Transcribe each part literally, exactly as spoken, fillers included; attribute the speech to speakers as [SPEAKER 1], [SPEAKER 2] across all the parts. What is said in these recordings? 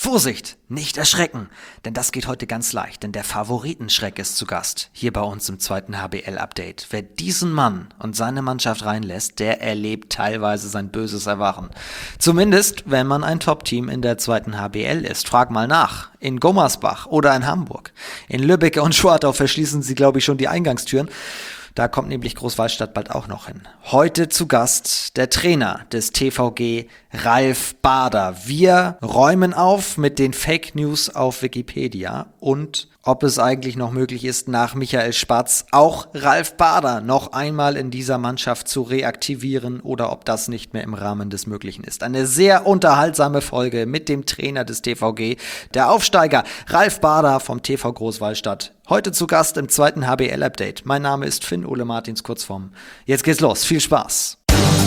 [SPEAKER 1] Vorsicht, nicht erschrecken, denn das geht heute ganz leicht, denn der Favoritenschreck ist zu Gast, hier bei uns im zweiten H B L-Update. Wer diesen Mann und seine Mannschaft reinlässt, der erlebt teilweise sein böses Erwachen. Zumindest, wenn man ein Top-Team in der zweiten H B L ist. Frag mal nach, in Gummersbach oder in Hamburg. In Lübbecke und Schwartau verschließen sie, glaube ich, schon die Eingangstüren. Da kommt nämlich Großwallstadt bald auch noch hin. Heute zu Gast der Trainer des T V G, Ralf Bader. Wir räumen auf mit den Fake News auf Wikipedia und ob es eigentlich noch möglich ist, nach Michael Spatz auch Ralf Bader noch einmal in dieser Mannschaft zu reaktivieren oder ob das nicht mehr im Rahmen des Möglichen ist. Eine sehr unterhaltsame Folge mit dem Trainer des T V G, der Aufsteiger Ralf Bader vom T V Großwallstadt. Heute zu Gast im zweiten H B L-Update. Mein Name ist Finn Ole Martins Kurzform. Jetzt geht's los. Viel Spaß.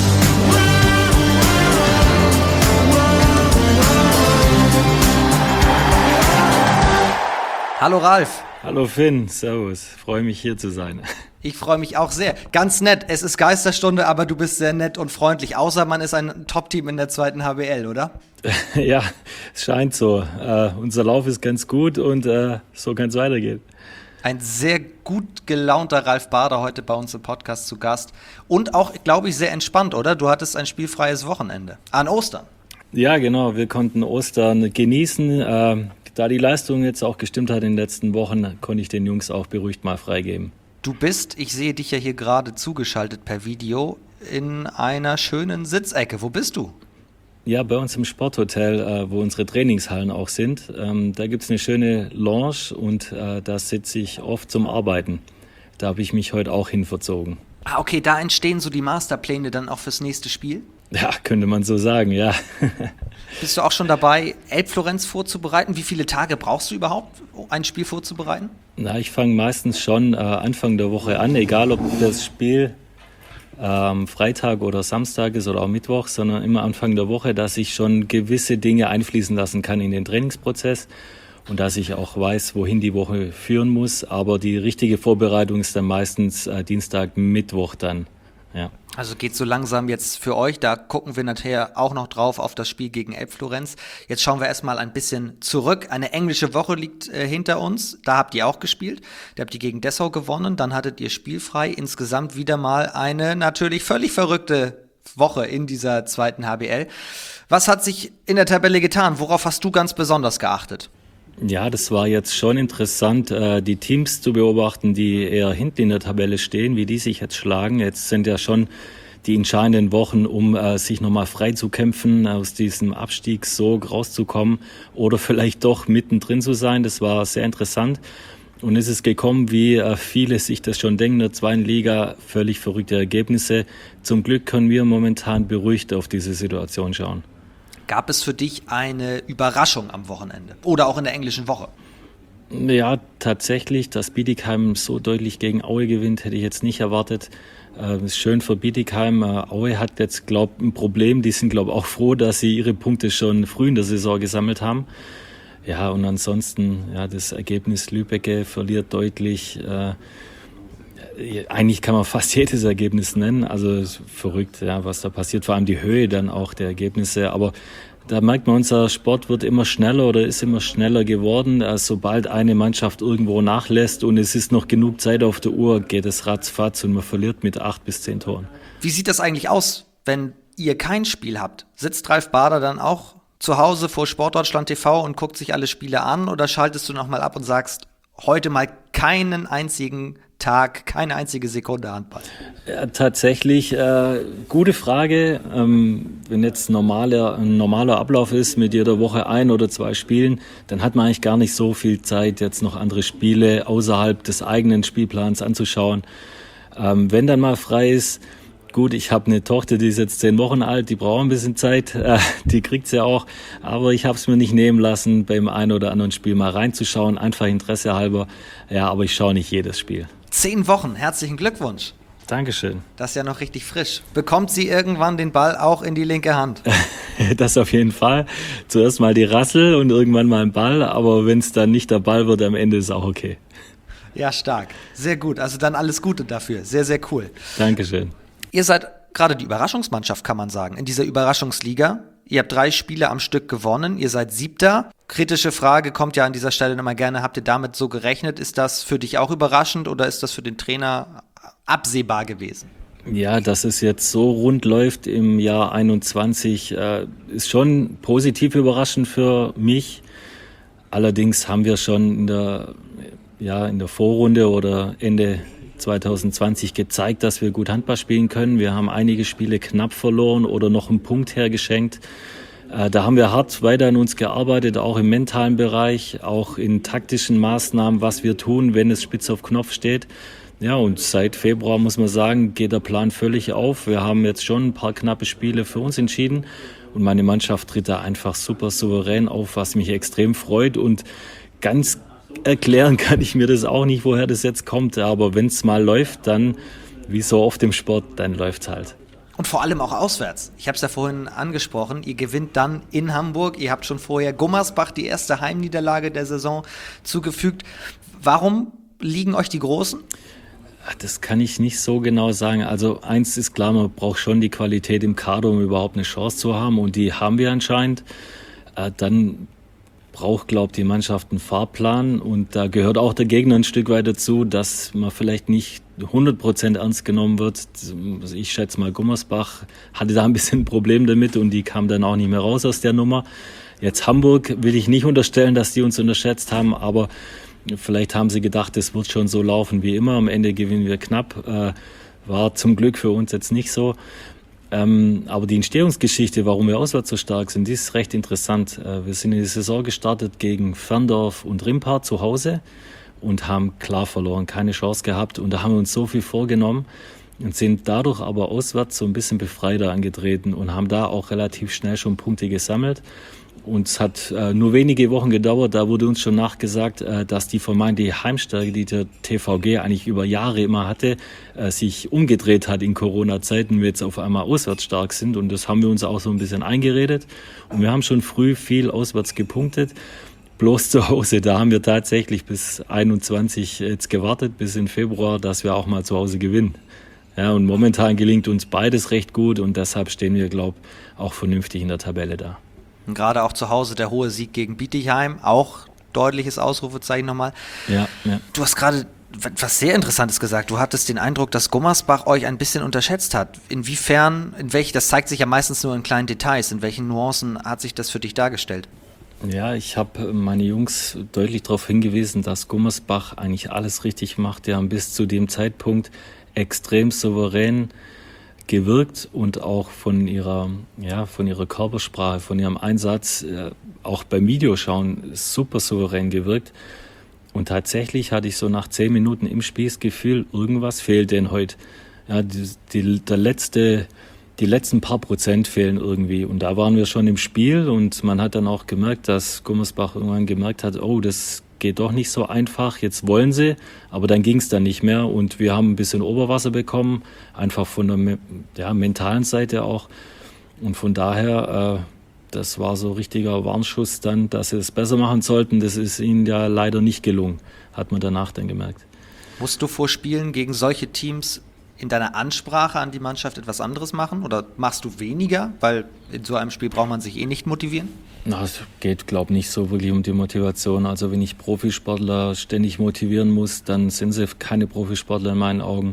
[SPEAKER 1] Hallo Ralf.
[SPEAKER 2] Hallo Finn, servus. Freue mich hier zu sein.
[SPEAKER 1] Ich freue mich auch sehr. Ganz nett. Es ist Geisterstunde, aber du bist sehr nett und freundlich. Außer man ist ein Top-Team in der zweiten H B L, oder?
[SPEAKER 2] Ja, es scheint so. Äh, unser Lauf ist ganz gut und äh, so kann es weitergehen.
[SPEAKER 1] Ein sehr gut gelaunter Ralf Bader heute bei uns im Podcast zu Gast. Und auch, glaube ich, sehr entspannt, oder? Du hattest ein spielfreies Wochenende. An Ostern.
[SPEAKER 2] Ja, genau. Wir konnten Ostern genießen. Äh, da die Leistung jetzt auch gestimmt hat in den letzten Wochen, konnte ich den Jungs auch beruhigt mal freigeben.
[SPEAKER 1] Du bist, ich sehe dich ja hier gerade zugeschaltet per Video, in einer schönen Sitzecke. Wo bist du?
[SPEAKER 2] Ja, bei uns im Sporthotel, äh, wo unsere Trainingshallen auch sind. Ähm, da gibt's eine schöne Lounge und äh, da sitze ich oft zum Arbeiten. Da habe ich mich heute auch hinverzogen.
[SPEAKER 1] Ah, okay, da entstehen so die Masterpläne dann auch fürs nächste Spiel?
[SPEAKER 2] Ja, könnte man so sagen, ja.
[SPEAKER 1] Bist du auch schon dabei, Elbflorenz vorzubereiten? Wie viele Tage brauchst du überhaupt, um ein Spiel vorzubereiten?
[SPEAKER 2] Na, ich fange meistens schon äh, Anfang der Woche an, egal ob das Spiel ähm, Freitag oder Samstag ist oder auch Mittwoch, sondern immer Anfang der Woche, dass ich schon gewisse Dinge einfließen lassen kann in den Trainingsprozess und dass ich auch weiß, wohin die Woche führen muss. Aber die richtige Vorbereitung ist dann meistens äh, Dienstag, Mittwoch dann, ja.
[SPEAKER 1] Also geht so langsam jetzt für euch, da gucken wir nachher auch noch drauf auf das Spiel gegen Elbflorenz. Jetzt schauen wir erstmal ein bisschen zurück. Eine englische Woche liegt äh, hinter uns, da habt ihr auch gespielt. Da habt ihr gegen Dessau gewonnen, dann hattet ihr spielfrei. Insgesamt wieder mal eine natürlich völlig verrückte Woche in dieser zweiten H B L. Was hat sich in der Tabelle getan? Worauf hast du ganz besonders geachtet?
[SPEAKER 2] Ja, das war jetzt schon interessant, die Teams zu beobachten, die eher hinten in der Tabelle stehen, wie die sich jetzt schlagen. Jetzt sind ja schon die entscheidenden Wochen, um sich nochmal frei zu kämpfen, aus diesem Abstiegssog rauszukommen oder vielleicht doch mittendrin zu sein. Das war sehr interessant. Und es ist gekommen, wie viele sich das schon denken, in der zweiten Liga völlig verrückte Ergebnisse. Zum Glück können wir momentan beruhigt auf diese Situation schauen.
[SPEAKER 1] Gab es für dich eine Überraschung am Wochenende oder auch in der englischen Woche?
[SPEAKER 2] Ja, tatsächlich, dass Bietigheim so deutlich gegen Aue gewinnt, hätte ich jetzt nicht erwartet. Äh, ist schön für Bietigheim. Äh, Aue hat jetzt, glaube ich, ein Problem. Die sind, glaube ich, auch froh, dass sie ihre Punkte schon früh in der Saison gesammelt haben. Ja, und ansonsten, ja, das Ergebnis Lübbecke verliert deutlich. Äh, Eigentlich kann man fast jedes Ergebnis nennen, also ist verrückt, ja, was da passiert, vor allem die Höhe dann auch der Ergebnisse, aber da merkt man, unser Sport wird immer schneller oder ist immer schneller geworden, also sobald eine Mannschaft irgendwo nachlässt und es ist noch genug Zeit auf der Uhr, geht es ratzfatz und man verliert mit acht bis zehn Toren.
[SPEAKER 1] Wie sieht das eigentlich aus, wenn ihr kein Spiel habt? Sitzt Ralf Bader dann auch zu Hause vor Sportdeutschland T V und guckt sich alle Spiele an oder schaltest du nochmal ab und sagst, heute mal keinen einzigen Tag, keine einzige Sekunde Handball?
[SPEAKER 2] Ja, tatsächlich, äh, gute Frage. Ähm, wenn jetzt normaler, ein normaler Ablauf ist mit jeder Woche ein oder zwei Spielen, dann hat man eigentlich gar nicht so viel Zeit, jetzt noch andere Spiele außerhalb des eigenen Spielplans anzuschauen. Ähm, wenn dann mal frei ist, gut, ich habe eine Tochter, die ist jetzt zehn Wochen alt, die braucht ein bisschen Zeit, äh, die kriegt sie auch, aber ich habe es mir nicht nehmen lassen, beim einen oder anderen Spiel mal reinzuschauen, einfach Interesse halber. Ja, aber ich schaue nicht jedes Spiel.
[SPEAKER 1] Zehn Wochen, herzlichen Glückwunsch.
[SPEAKER 2] Dankeschön.
[SPEAKER 1] Das ist ja noch richtig frisch. Bekommt sie irgendwann den Ball auch in die linke Hand?
[SPEAKER 2] Das auf jeden Fall. Zuerst mal die Rassel und irgendwann mal ein Ball, aber wenn es dann nicht der Ball wird, am Ende ist auch okay.
[SPEAKER 1] Ja, stark. Sehr gut. Also dann alles Gute dafür. Sehr, sehr cool.
[SPEAKER 2] Dankeschön.
[SPEAKER 1] Ihr seid gerade die Überraschungsmannschaft, kann man sagen, in dieser Überraschungsliga. Ihr habt drei Spiele am Stück gewonnen, ihr seid Siebter. Kritische Frage kommt ja an dieser Stelle immer gerne, habt ihr damit so gerechnet? Ist das für dich auch überraschend oder ist das für den Trainer absehbar gewesen?
[SPEAKER 2] Ja, dass es jetzt so rund läuft im Jahr einundzwanzig, äh, ist schon positiv überraschend für mich. Allerdings haben wir schon in der, ja, in der Vorrunde oder Ende zwanzig zwanzig gezeigt, dass wir gut Handball spielen können. Wir haben einige Spiele knapp verloren oder noch einen Punkt hergeschenkt. Äh, da haben wir hart weiter an uns gearbeitet, auch im mentalen Bereich, auch in taktischen Maßnahmen, was wir tun, wenn es spitz auf Knopf steht. Ja, und seit Februar, muss man sagen, geht der Plan völlig auf. Wir haben jetzt schon ein paar knappe Spiele für uns entschieden und meine Mannschaft tritt da einfach super souverän auf, was mich extrem freut. Und ganz erklären kann ich mir das auch nicht, woher das jetzt kommt. Aber wenn es mal läuft, dann, wie so oft im Sport, dann läuft's halt.
[SPEAKER 1] Und vor allem auch auswärts. Ich habe es ja vorhin angesprochen, ihr gewinnt dann in Hamburg. Ihr habt schon vorher Gummersbach die erste Heimniederlage der Saison zugefügt. Warum liegen euch die Großen?
[SPEAKER 2] Das kann ich nicht so genau sagen. Also eins ist klar, man braucht schon die Qualität im Kader, um überhaupt eine Chance zu haben. Und die haben wir anscheinend. Äh, dann braucht, glaube ich, die Mannschaft einen Fahrplan. Und da gehört auch der Gegner ein Stück weit dazu, dass man vielleicht nicht hundert Prozent ernst genommen wird. Ich schätze mal, Gummersbach hatte da ein bisschen ein Problem damit und die kam dann auch nicht mehr raus aus der Nummer. Jetzt Hamburg will ich nicht unterstellen, dass die uns unterschätzt haben, aber vielleicht haben sie gedacht, es wird schon so laufen wie immer. Am Ende gewinnen wir knapp. Äh, war zum Glück für uns jetzt nicht so. Ähm, aber die Entstehungsgeschichte, warum wir auswärts so stark sind, die ist recht interessant. Äh, wir sind in die Saison gestartet gegen Ferndorf und Rimpa zu Hause und haben klar verloren, keine Chance gehabt. Und da haben wir uns so viel vorgenommen und sind dadurch aber auswärts so ein bisschen befreiter angetreten und haben da auch relativ schnell schon Punkte gesammelt. Und es hat äh, nur wenige Wochen gedauert, da wurde uns schon nachgesagt, äh, dass die vermeintliche Heimstärke, die der T V G eigentlich über Jahre immer hatte, äh, sich umgedreht hat in Corona-Zeiten, wir jetzt auf einmal auswärts stark sind. Und das haben wir uns auch so ein bisschen eingeredet. Und wir haben schon früh viel auswärts gepunktet. Bloß zu Hause, da haben wir tatsächlich bis einundzwanzig jetzt gewartet, bis in Februar, dass wir auch mal zu Hause gewinnen. Ja, und momentan gelingt uns beides recht gut und deshalb stehen wir, glaube ich, auch vernünftig in der Tabelle da.
[SPEAKER 1] Und gerade auch zu Hause der hohe Sieg gegen Bietigheim, auch deutliches Ausrufezeichen nochmal.
[SPEAKER 2] Ja, ja.
[SPEAKER 1] Du hast gerade was sehr Interessantes gesagt. Du hattest den Eindruck, dass Gummersbach euch ein bisschen unterschätzt hat. Inwiefern, in welch, das zeigt sich ja meistens nur in kleinen Details. In welchen Nuancen hat sich das für dich dargestellt?
[SPEAKER 2] Ja, ich habe meine Jungs deutlich darauf hingewiesen, dass Gummersbach eigentlich alles richtig macht. Die haben bis zu dem Zeitpunkt extrem souverän gewirkt und auch von ihrer, ja, von ihrer Körpersprache, von ihrem Einsatz, äh, auch beim Videoschauen super souverän gewirkt. Und tatsächlich hatte ich so nach zehn Minuten im Spiel das Gefühl, irgendwas fehlt denen heute. Ja, die, die, der letzte, die letzten paar Prozent fehlen irgendwie. Und da waren wir schon im Spiel und man hat dann auch gemerkt, dass Gummersbach irgendwann gemerkt hat, oh, das geht doch nicht so einfach, jetzt wollen sie, aber dann ging es dann nicht mehr und wir haben ein bisschen Oberwasser bekommen, einfach von der ja, mentalen Seite auch und von daher, äh, das war so ein richtiger Warnschuss dann, dass sie es besser machen sollten, das ist ihnen ja leider nicht gelungen, hat man danach dann gemerkt.
[SPEAKER 1] Musst du vor Spielen gegen solche Teams in deiner Ansprache an die Mannschaft etwas anderes machen oder machst du weniger, weil in so einem Spiel braucht man sich eh nicht motivieren?
[SPEAKER 2] Na, es geht, glaube ich, nicht so wirklich um die Motivation. Also wenn ich Profisportler ständig motivieren muss, dann sind sie keine Profisportler in meinen Augen.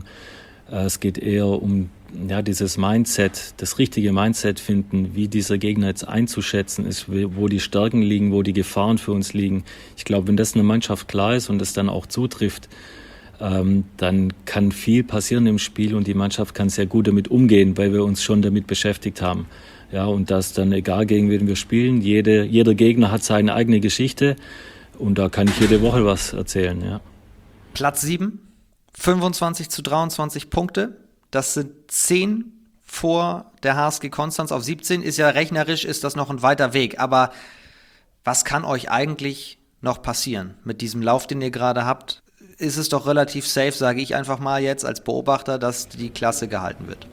[SPEAKER 2] Es geht eher um ja, dieses Mindset, das richtige Mindset finden, wie dieser Gegner jetzt einzuschätzen ist, wo die Stärken liegen, wo die Gefahren für uns liegen. Ich glaube, wenn das einer Mannschaft klar ist und das dann auch zutrifft, ähm, dann kann viel passieren im Spiel und die Mannschaft kann sehr gut damit umgehen, weil wir uns schon damit beschäftigt haben. Ja, und das dann egal, gegen wen wir spielen. Jede, jeder Gegner hat seine eigene Geschichte und da kann ich jede Woche was erzählen. Ja.
[SPEAKER 1] Platz sieben, fünfundzwanzig zu dreiundzwanzig Punkte. Das sind zehn vor der H S G Konstanz auf siebzehn. Ist ja rechnerisch, ist das noch ein weiter Weg. Aber was kann euch eigentlich noch passieren mit diesem Lauf, den ihr gerade habt? Ist es doch relativ safe, sage ich einfach mal jetzt als Beobachter, dass die Klasse gehalten wird.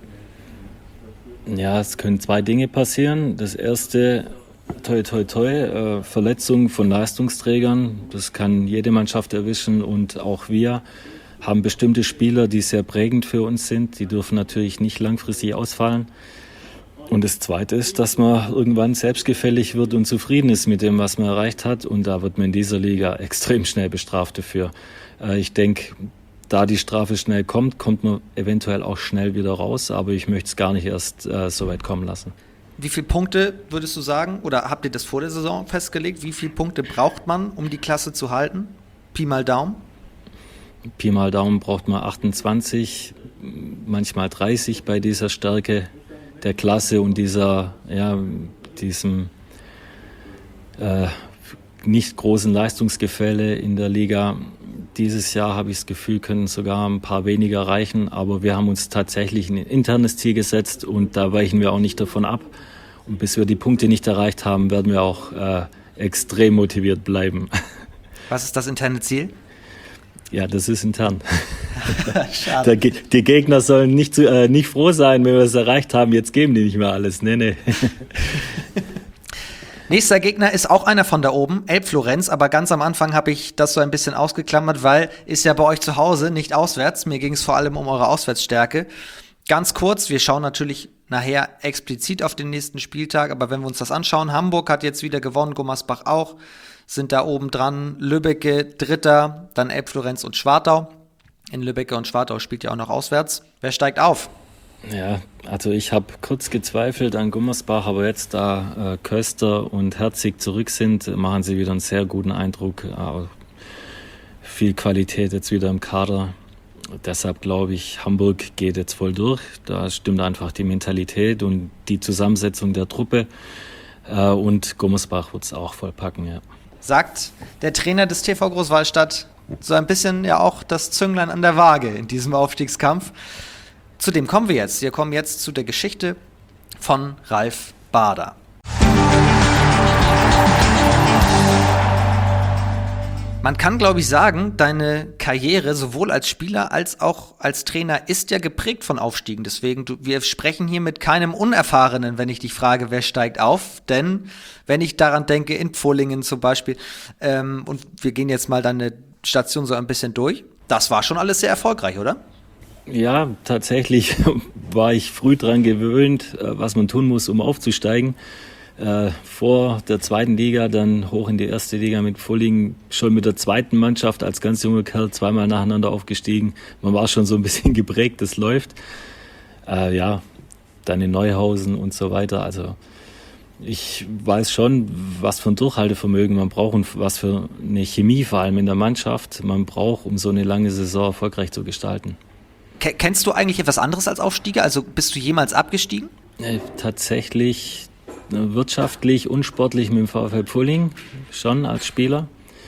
[SPEAKER 2] Ja, es können zwei Dinge passieren. Das erste, toi toi toi, äh, Verletzung von Leistungsträgern. Das kann jede Mannschaft erwischen und auch wir haben bestimmte Spieler, die sehr prägend für uns sind. Die dürfen natürlich nicht langfristig ausfallen. Und das Zweite ist, dass man irgendwann selbstgefällig wird und zufrieden ist mit dem, was man erreicht hat. Und da wird man in dieser Liga extrem schnell bestraft dafür. Ich denke, da die Strafe schnell kommt, kommt man eventuell auch schnell wieder raus. Aber ich möchte es gar nicht erst äh, so weit kommen lassen.
[SPEAKER 1] Wie viele Punkte würdest du sagen, oder habt ihr das vor der Saison festgelegt? Wie viele Punkte braucht man, um die Klasse zu halten? Pi mal Daumen?
[SPEAKER 2] Pi mal Daumen braucht man achtundzwanzig, manchmal dreißig bei dieser Stärke der Klasse und dieser, ja, diesem äh, nicht großen Leistungsgefälle in der Liga. Dieses Jahr habe ich das Gefühl, können sogar ein paar weniger reichen, aber wir haben uns tatsächlich ein internes Ziel gesetzt und da weichen wir auch nicht davon ab. Und bis wir die Punkte nicht erreicht haben, werden wir auch äh, extrem motiviert bleiben.
[SPEAKER 1] Was ist das interne Ziel?
[SPEAKER 2] Ja, das ist intern.
[SPEAKER 1] Schade.
[SPEAKER 2] Der, die Gegner sollen nicht, zu, äh, nicht froh sein, wenn wir es erreicht haben. Jetzt geben die nicht mehr alles. Nee, nee.
[SPEAKER 1] Nächster Gegner ist auch einer von da oben, Elbflorenz. Aber ganz am Anfang habe ich das so ein bisschen ausgeklammert, weil ist ja bei euch zu Hause, nicht auswärts. Mir ging es vor allem um eure Auswärtsstärke. Ganz kurz, wir schauen natürlich nachher explizit auf den nächsten Spieltag. Aber wenn wir uns das anschauen, Hamburg hat jetzt wieder gewonnen, Gummersbach auch. Sind da oben dran, Lübbecke Dritter, dann Elbflorenz und Schwartau. In Lübbecke und Schwartau spielt ja auch noch auswärts. Wer steigt auf?
[SPEAKER 2] Ja, also ich habe kurz gezweifelt an Gummersbach, aber jetzt da äh, Köster und Herzig zurück sind, machen sie wieder einen sehr guten Eindruck. Äh, viel Qualität jetzt wieder im Kader. Deshalb glaube ich, Hamburg geht jetzt voll durch. Da stimmt einfach die Mentalität und die Zusammensetzung der Truppe. Äh, und Gummersbach wird es auch voll packen, ja.
[SPEAKER 1] Sagt der Trainer des T V Großwallstadt, so ein bisschen ja auch das Zünglein an der Waage in diesem Aufstiegskampf. Zu dem kommen wir jetzt. Wir kommen jetzt zu der Geschichte von Ralf Bader. Man kann, glaube ich, sagen, deine Karriere sowohl als Spieler als auch als Trainer ist ja geprägt von Aufstiegen. Deswegen, du, wir sprechen hier mit keinem Unerfahrenen, wenn ich dich frage, wer steigt auf. Denn wenn ich daran denke, in Pfullingen zum Beispiel, ähm, und wir gehen jetzt mal deine Station so ein bisschen durch, das war schon alles sehr erfolgreich, oder?
[SPEAKER 2] Ja, tatsächlich war ich früh dran gewöhnt, was man tun muss, um aufzusteigen. Äh, vor der zweiten Liga, dann hoch in die erste Liga mit Pfullingen, schon mit der zweiten Mannschaft als ganz junger Kerl zweimal nacheinander aufgestiegen. Man war schon so ein bisschen geprägt, das läuft. Äh, ja, dann in Neuhausen und so weiter. Also ich weiß schon, was für ein Durchhaltevermögen man braucht und was für eine Chemie vor allem in der Mannschaft man braucht, um so eine lange Saison erfolgreich zu gestalten.
[SPEAKER 1] K- kennst du eigentlich etwas anderes als Aufstieger? Also bist du jemals abgestiegen?
[SPEAKER 2] Äh, tatsächlich wirtschaftlich und sportlich mit dem VfL Pfullingen schon als Spieler.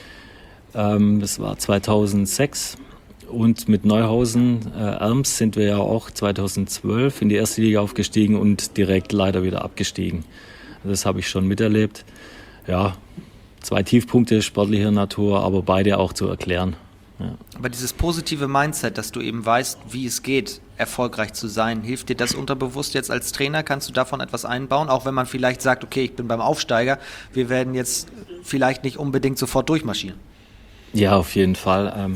[SPEAKER 2] Ähm, das war zweitausendsechs und mit Neuhausen, äh, Erms sind wir ja auch zweitausendzwölf in die erste Liga aufgestiegen und direkt leider wieder abgestiegen. Das habe ich schon miterlebt. Ja, zwei Tiefpunkte sportlicher Natur, aber beide auch zu erklären. Ja.
[SPEAKER 1] Aber dieses positive Mindset, dass du eben weißt, wie es geht, erfolgreich zu sein, hilft dir das unterbewusst jetzt als Trainer? Kannst du davon etwas einbauen? Auch wenn man vielleicht sagt, okay, ich bin beim Aufsteiger, wir werden jetzt vielleicht nicht unbedingt sofort durchmarschieren.
[SPEAKER 2] Ja, auf jeden Fall.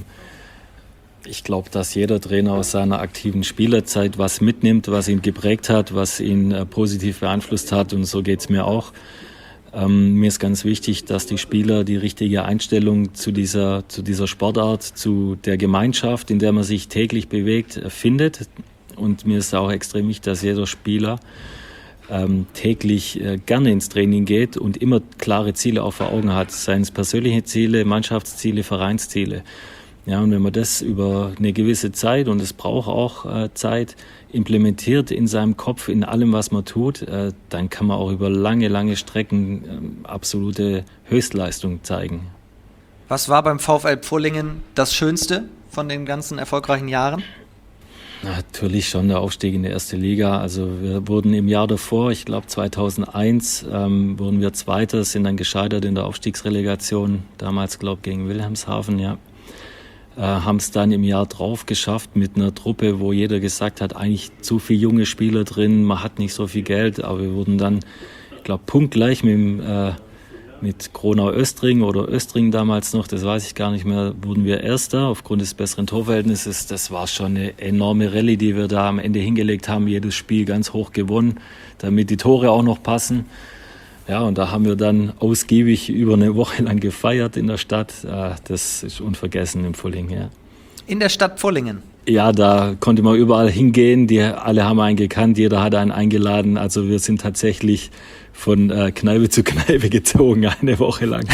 [SPEAKER 2] Ich glaube, dass jeder Trainer aus seiner aktiven Spielerzeit was mitnimmt, was ihn geprägt hat, was ihn positiv beeinflusst hat, und so geht es mir auch. Ähm, mir ist ganz wichtig, dass die Spieler die richtige Einstellung zu dieser, zu dieser Sportart, zu der Gemeinschaft, in der man sich täglich bewegt, findet. Und mir ist auch extrem wichtig, dass jeder Spieler ähm, täglich äh, gerne ins Training geht und immer klare Ziele auch vor Augen hat. Seien es persönliche Ziele, Mannschaftsziele, Vereinsziele. Ja, und wenn man das über eine gewisse Zeit, und es braucht auch äh, Zeit, implementiert in seinem Kopf, in allem, was man tut, äh, dann kann man auch über lange, lange Strecken äh, absolute Höchstleistung zeigen.
[SPEAKER 1] Was war beim VfL Pfullingen das Schönste von den ganzen erfolgreichen Jahren?
[SPEAKER 2] Natürlich schon der Aufstieg in die erste Liga. Also wir wurden im Jahr davor, ich glaube zweitausendeins, ähm, wurden wir Zweiter, sind dann gescheitert in der Aufstiegsrelegation, damals glaube ich gegen Wilhelmshaven, ja. Äh, haben es dann im Jahr drauf geschafft mit einer Truppe, wo jeder gesagt hat, eigentlich zu viele junge Spieler drin, man hat nicht so viel Geld, aber wir wurden dann, ich glaube, punktgleich mit dem, äh, mit Gronau-Östring oder Östring damals noch, das weiß ich gar nicht mehr, wurden wir Erster aufgrund des besseren Torverhältnisses. Das war schon eine enorme Rallye, die wir da am Ende hingelegt haben. Jedes Spiel ganz hoch gewonnen, damit die Tore auch noch passen. Ja, und da haben wir dann ausgiebig über eine Woche lang gefeiert in der Stadt. Das ist unvergessen im Fulling, ja.
[SPEAKER 1] In der Stadt Pfullingen?
[SPEAKER 2] Ja, da konnte man überall hingehen. Die alle haben einen gekannt, jeder hat einen eingeladen. Also wir sind tatsächlich von äh, Kneipe zu Kneipe gezogen, eine Woche lang.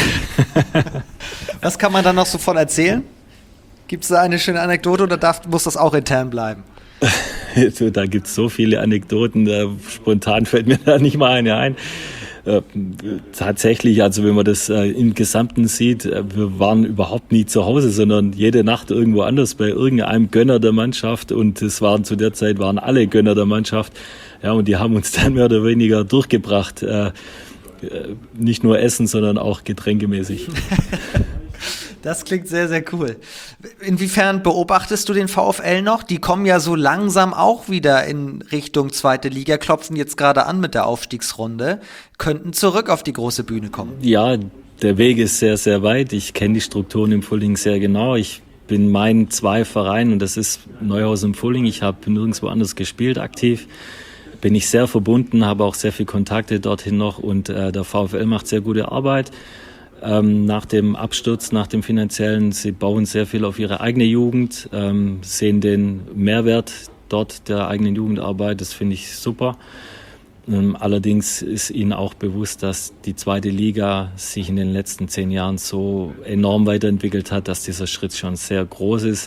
[SPEAKER 1] Was kann man da noch so von erzählen? Gibt es da eine schöne Anekdote oder darf, muss das auch intern bleiben?
[SPEAKER 2] Da gibt es so viele Anekdoten, da, spontan fällt mir da nicht mal eine ein. Äh, tatsächlich, also wenn man das äh, im Gesamten sieht, äh, wir waren überhaupt nie zu Hause, sondern jede Nacht irgendwo anders bei irgendeinem Gönner der Mannschaft, und es waren zu der Zeit waren alle Gönner der Mannschaft, ja, und die haben uns dann mehr oder weniger durchgebracht, äh, äh, nicht nur Essen, sondern auch getränkemäßig.
[SPEAKER 1] Das klingt sehr, sehr cool. Inwiefern beobachtest du den VfL noch? Die kommen ja so langsam auch wieder in Richtung zweite Liga, klopfen jetzt gerade an mit der Aufstiegsrunde, könnten zurück auf die große Bühne kommen.
[SPEAKER 2] Ja, der Weg ist sehr, sehr weit. Ich kenne die Strukturen im Fulling sehr genau. Ich bin meinen zwei Vereinen, und das ist Neuhaus und Fulling. Ich habe nirgendwo anders gespielt, aktiv. Bin ich sehr verbunden, habe auch sehr viele Kontakte dorthin noch, und äh, der VfL macht sehr gute Arbeit. Ähm, nach dem Absturz, nach dem finanziellen, sie bauen sehr viel auf ihre eigene Jugend, ähm, sehen den Mehrwert dort der eigenen Jugendarbeit, das finde ich super. Ähm, allerdings ist ihnen auch bewusst, dass die zweite Liga sich in den letzten zehn Jahren so enorm weiterentwickelt hat, dass dieser Schritt schon sehr groß ist.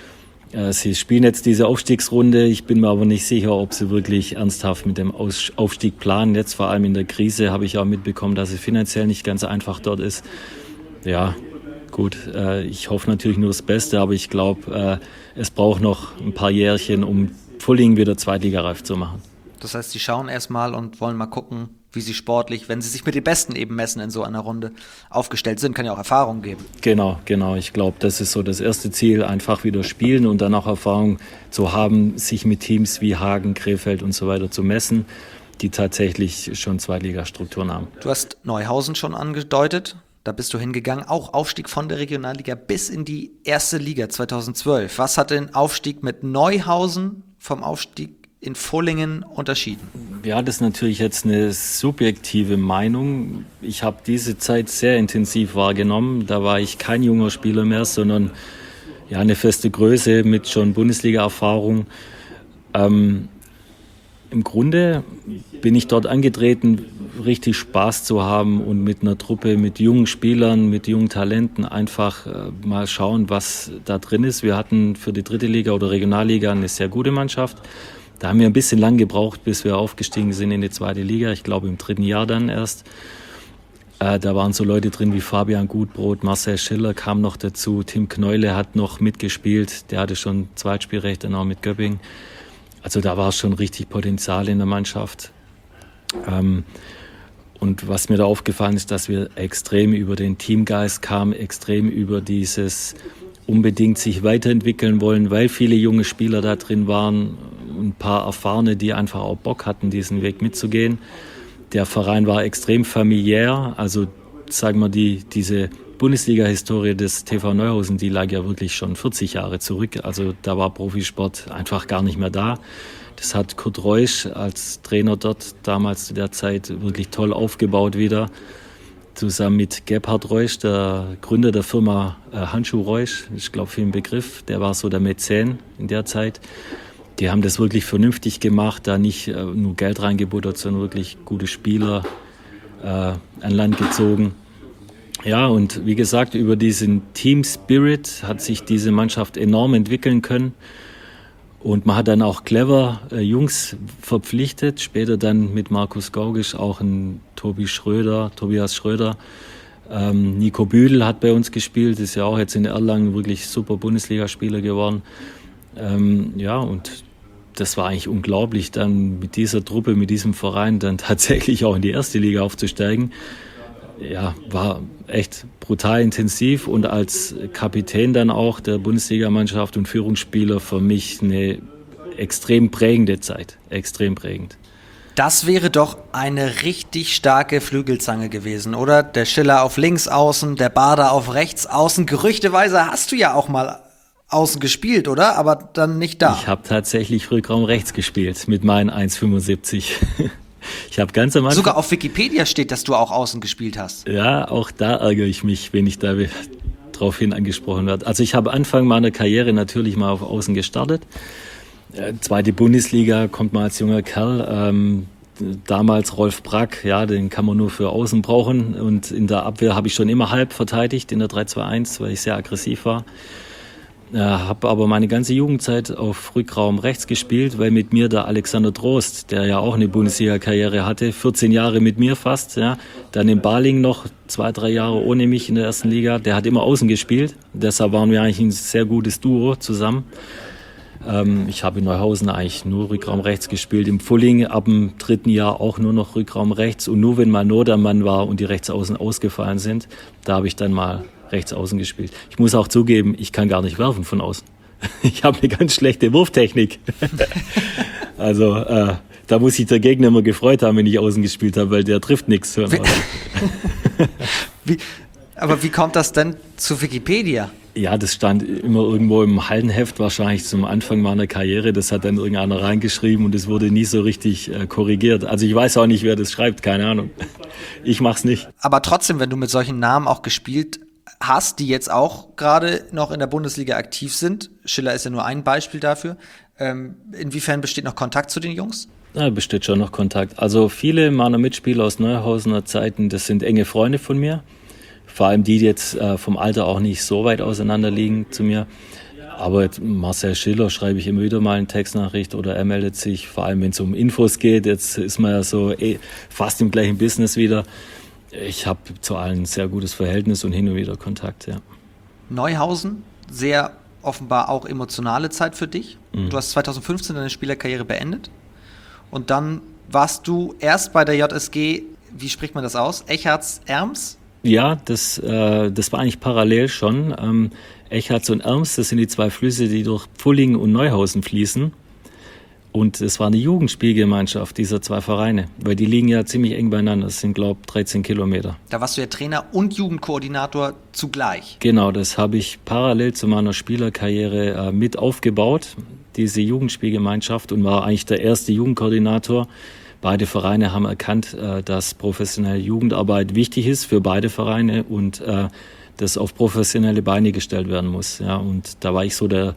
[SPEAKER 2] Sie spielen jetzt diese Aufstiegsrunde. Ich bin mir aber nicht sicher, ob sie wirklich ernsthaft mit dem Aufstieg planen. Jetzt vor allem in der Krise habe ich auch mitbekommen, dass es finanziell nicht ganz einfach dort ist. Ja, gut, ich hoffe natürlich nur das Beste, aber ich glaube, es braucht noch ein paar Jährchen, um Pfullingen wieder zweitligareif zu machen.
[SPEAKER 1] Das heißt, sie schauen erstmal und wollen mal gucken, wie sie sportlich, wenn sie sich mit den Besten eben messen in so einer Runde, aufgestellt sind, kann ja auch Erfahrung geben.
[SPEAKER 2] Genau, genau. Ich glaube, das ist so das erste Ziel, einfach wieder spielen und dann auch Erfahrung zu haben, sich mit Teams wie Hagen, Krefeld und so weiter zu messen, die tatsächlich schon Zweitligastrukturen haben.
[SPEAKER 1] Du hast Neuhausen schon angedeutet, da bist du hingegangen, auch Aufstieg von der Regionalliga bis in die erste Liga zweitausendzwölf. Was hat den Aufstieg mit Neuhausen vom Aufstieg in Pfullingen unterschieden?
[SPEAKER 2] Ja, das ist natürlich jetzt eine subjektive Meinung. Ich habe diese Zeit sehr intensiv wahrgenommen. Da war ich kein junger Spieler mehr, sondern ja, eine feste Größe mit schon Bundesliga-Erfahrung. Ähm, Im Grunde bin ich dort angetreten, richtig Spaß zu haben und mit einer Truppe, mit jungen Spielern, mit jungen Talenten einfach äh, mal schauen, was da drin ist. Wir hatten für die dritte Liga oder Regionalliga eine sehr gute Mannschaft. Da haben wir ein bisschen lang gebraucht, bis wir aufgestiegen sind in die zweite Liga. Ich glaube im dritten Jahr dann erst. Äh, da waren so Leute drin wie Fabian Gutbrot, Marcel Schiller kam noch dazu. Tim Kneule hat noch mitgespielt. Der hatte schon Zweitspielrecht dann auch mit Göpping. Also da war schon richtig Potenzial in der Mannschaft. Ähm, und was mir da aufgefallen ist, dass wir extrem über den Teamgeist kamen, extrem über dieses unbedingt sich weiterentwickeln wollen, weil viele junge Spieler da drin waren, ein paar Erfahrene, die einfach auch Bock hatten, diesen Weg mitzugehen. Der Verein war extrem familiär, also sagen wir, die, diese Bundesliga-Historie des T V Neuhausen, die lag ja wirklich schon vierzig Jahre zurück, also da war Profisport einfach gar nicht mehr da. Das hat Kurt Reusch als Trainer dort damals zu der Zeit wirklich toll aufgebaut wieder, zusammen mit Gebhard Reusch, der Gründer der Firma äh, Handschuh Reusch, ich glaube für den Begriff, der war so der Mäzen in der Zeit. Die haben das wirklich vernünftig gemacht, da nicht äh, nur Geld reingebuttert, sondern wirklich gute Spieler äh, an Land gezogen. Ja, und wie gesagt, über diesen Team Spirit hat sich diese Mannschaft enorm entwickeln können. Und man hat dann auch clever äh, Jungs verpflichtet, später dann mit Markus Gaugisch auch ein Tobi Schröder, Tobias Schröder. Ähm, Nico Büdel hat bei uns gespielt, ist ja auch jetzt in Erlangen wirklich super Bundesligaspieler geworden. Ähm, ja, und das war eigentlich unglaublich, dann mit dieser Truppe, mit diesem Verein dann tatsächlich auch in die erste Liga aufzusteigen. Ja, war echt brutal intensiv und als Kapitän dann auch der Bundesligamannschaft und Führungsspieler für mich eine extrem prägende Zeit, extrem prägend.
[SPEAKER 1] Das wäre doch eine richtig starke Flügelzange gewesen, oder? Der Schiller auf links außen, der Bader auf rechts außen. Gerüchteweise hast du ja auch mal außen gespielt, oder? Aber dann nicht da.
[SPEAKER 2] Ich habe tatsächlich Rückraum rechts gespielt mit meinen eins Komma fünfundsiebzig. Ich habe ganz am Anfang...
[SPEAKER 1] Sogar auf Wikipedia steht, dass du auch außen gespielt hast.
[SPEAKER 2] Ja, auch da ärgere ich mich, wenn ich da drauf hin angesprochen werde. Also ich habe Anfang meiner Karriere natürlich mal auf Außen gestartet. Zweite Bundesliga, kommt man als junger Kerl. Ähm, damals Rolf Brack, ja, den kann man nur für Außen brauchen. Und in der Abwehr habe ich schon immer halb verteidigt in der drei zwei eins, weil ich sehr aggressiv war. Äh, habe aber meine ganze Jugendzeit auf Rückraum rechts gespielt, weil mit mir der Alexander Trost, der ja auch eine Bundesliga-Karriere hatte, vierzehn Jahre mit mir fast, ja, dann in Baling noch zwei, drei Jahre ohne mich in der ersten Liga, der hat immer außen gespielt. Deshalb waren wir eigentlich ein sehr gutes Duo zusammen. Ähm, ich habe in Neuhausen eigentlich nur Rückraum rechts gespielt, im Pfulling ab dem dritten Jahr auch nur noch Rückraum rechts und nur wenn mal Not am Mann war und die Rechtsaußen ausgefallen sind, da habe ich dann mal rechts außen gespielt. Ich muss auch zugeben, ich kann gar nicht werfen von außen. Ich habe eine ganz schlechte Wurftechnik. Also äh, da muss sich der Gegner immer gefreut haben, wenn ich außen gespielt habe, weil der trifft nichts.
[SPEAKER 1] Wie, aber wie kommt das denn zu Wikipedia?
[SPEAKER 2] Ja, das stand immer irgendwo im Hallenheft, wahrscheinlich zum Anfang meiner Karriere. Das hat dann irgendeiner reingeschrieben und es wurde nie so richtig äh, korrigiert. Also ich weiß auch nicht, wer das schreibt, keine Ahnung. Ich mach's nicht.
[SPEAKER 1] Aber trotzdem, wenn du mit solchen Namen auch gespielt hast, die jetzt auch gerade noch in der Bundesliga aktiv sind, Schiller ist ja nur ein Beispiel dafür, ähm, inwiefern besteht noch Kontakt zu den Jungs?
[SPEAKER 2] Ja, besteht schon noch Kontakt. Also viele meiner Mitspieler aus Neuhausener Zeiten, das sind enge Freunde von mir. Vor allem die, die jetzt äh, vom Alter auch nicht so weit auseinander liegen zu mir. Aber jetzt Marcel Schiller schreibe ich immer wieder mal eine Textnachricht oder er meldet sich, vor allem wenn es um Infos geht. Jetzt ist man ja so eh, fast im gleichen Business wieder. Ich habe zu allen ein sehr gutes Verhältnis und hin und wieder Kontakt, ja.
[SPEAKER 1] Neuhausen, sehr offenbar auch emotionale Zeit für dich.
[SPEAKER 2] Mhm.
[SPEAKER 1] Du hast zweitausendfünfzehn deine Spielerkarriere beendet und dann warst du erst bei der J S G, wie spricht man das aus, Echarts-Erms?
[SPEAKER 2] Ja, das, äh, das war eigentlich parallel schon. Ähm, Echarts und Erms, das sind die zwei Flüsse, die durch Pfulling und Neuhausen fließen. Und es war eine Jugendspielgemeinschaft dieser zwei Vereine, weil die liegen ja ziemlich eng beieinander. Das sind, glaube ich, dreizehn Kilometer.
[SPEAKER 1] Da warst du ja Trainer und Jugendkoordinator zugleich.
[SPEAKER 2] Genau, das habe ich parallel zu meiner Spielerkarriere äh, mit aufgebaut, diese Jugendspielgemeinschaft, und war eigentlich der erste Jugendkoordinator. Beide Vereine haben erkannt, äh, dass professionelle Jugendarbeit wichtig ist für beide Vereine und äh, das auf professionelle Beine gestellt werden muss. Ja, und da war ich so der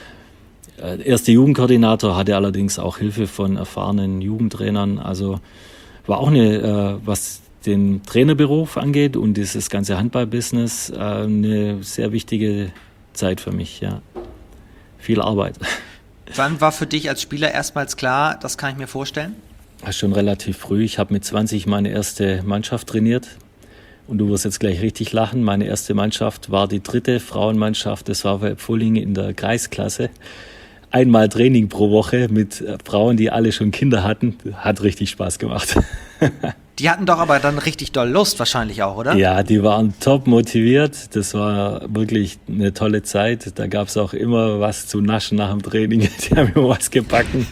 [SPEAKER 2] äh, erste Jugendkoordinator, hatte allerdings auch Hilfe von erfahrenen Jugendtrainern. Also war auch eine, äh, was den Trainerberuf angeht und dieses ganze Handballbusiness, äh, eine sehr wichtige Zeit für mich. Ja, viel Arbeit.
[SPEAKER 1] Wann war für dich als Spieler erstmals klar, das kann ich mir vorstellen?
[SPEAKER 2] Schon relativ früh. Ich habe mit zwanzig meine erste Mannschaft trainiert. Und du wirst jetzt gleich richtig lachen. Meine erste Mannschaft war die dritte Frauenmannschaft. Das war bei Pfulling in der Kreisklasse. Einmal Training pro Woche mit Frauen, die alle schon Kinder hatten. Hat richtig Spaß gemacht.
[SPEAKER 1] Die hatten doch aber dann richtig doll Lust wahrscheinlich auch, oder?
[SPEAKER 2] Ja, die waren top motiviert. Das war wirklich eine tolle Zeit. Da gab es auch immer was zu naschen nach dem Training. Die haben immer was gebacken.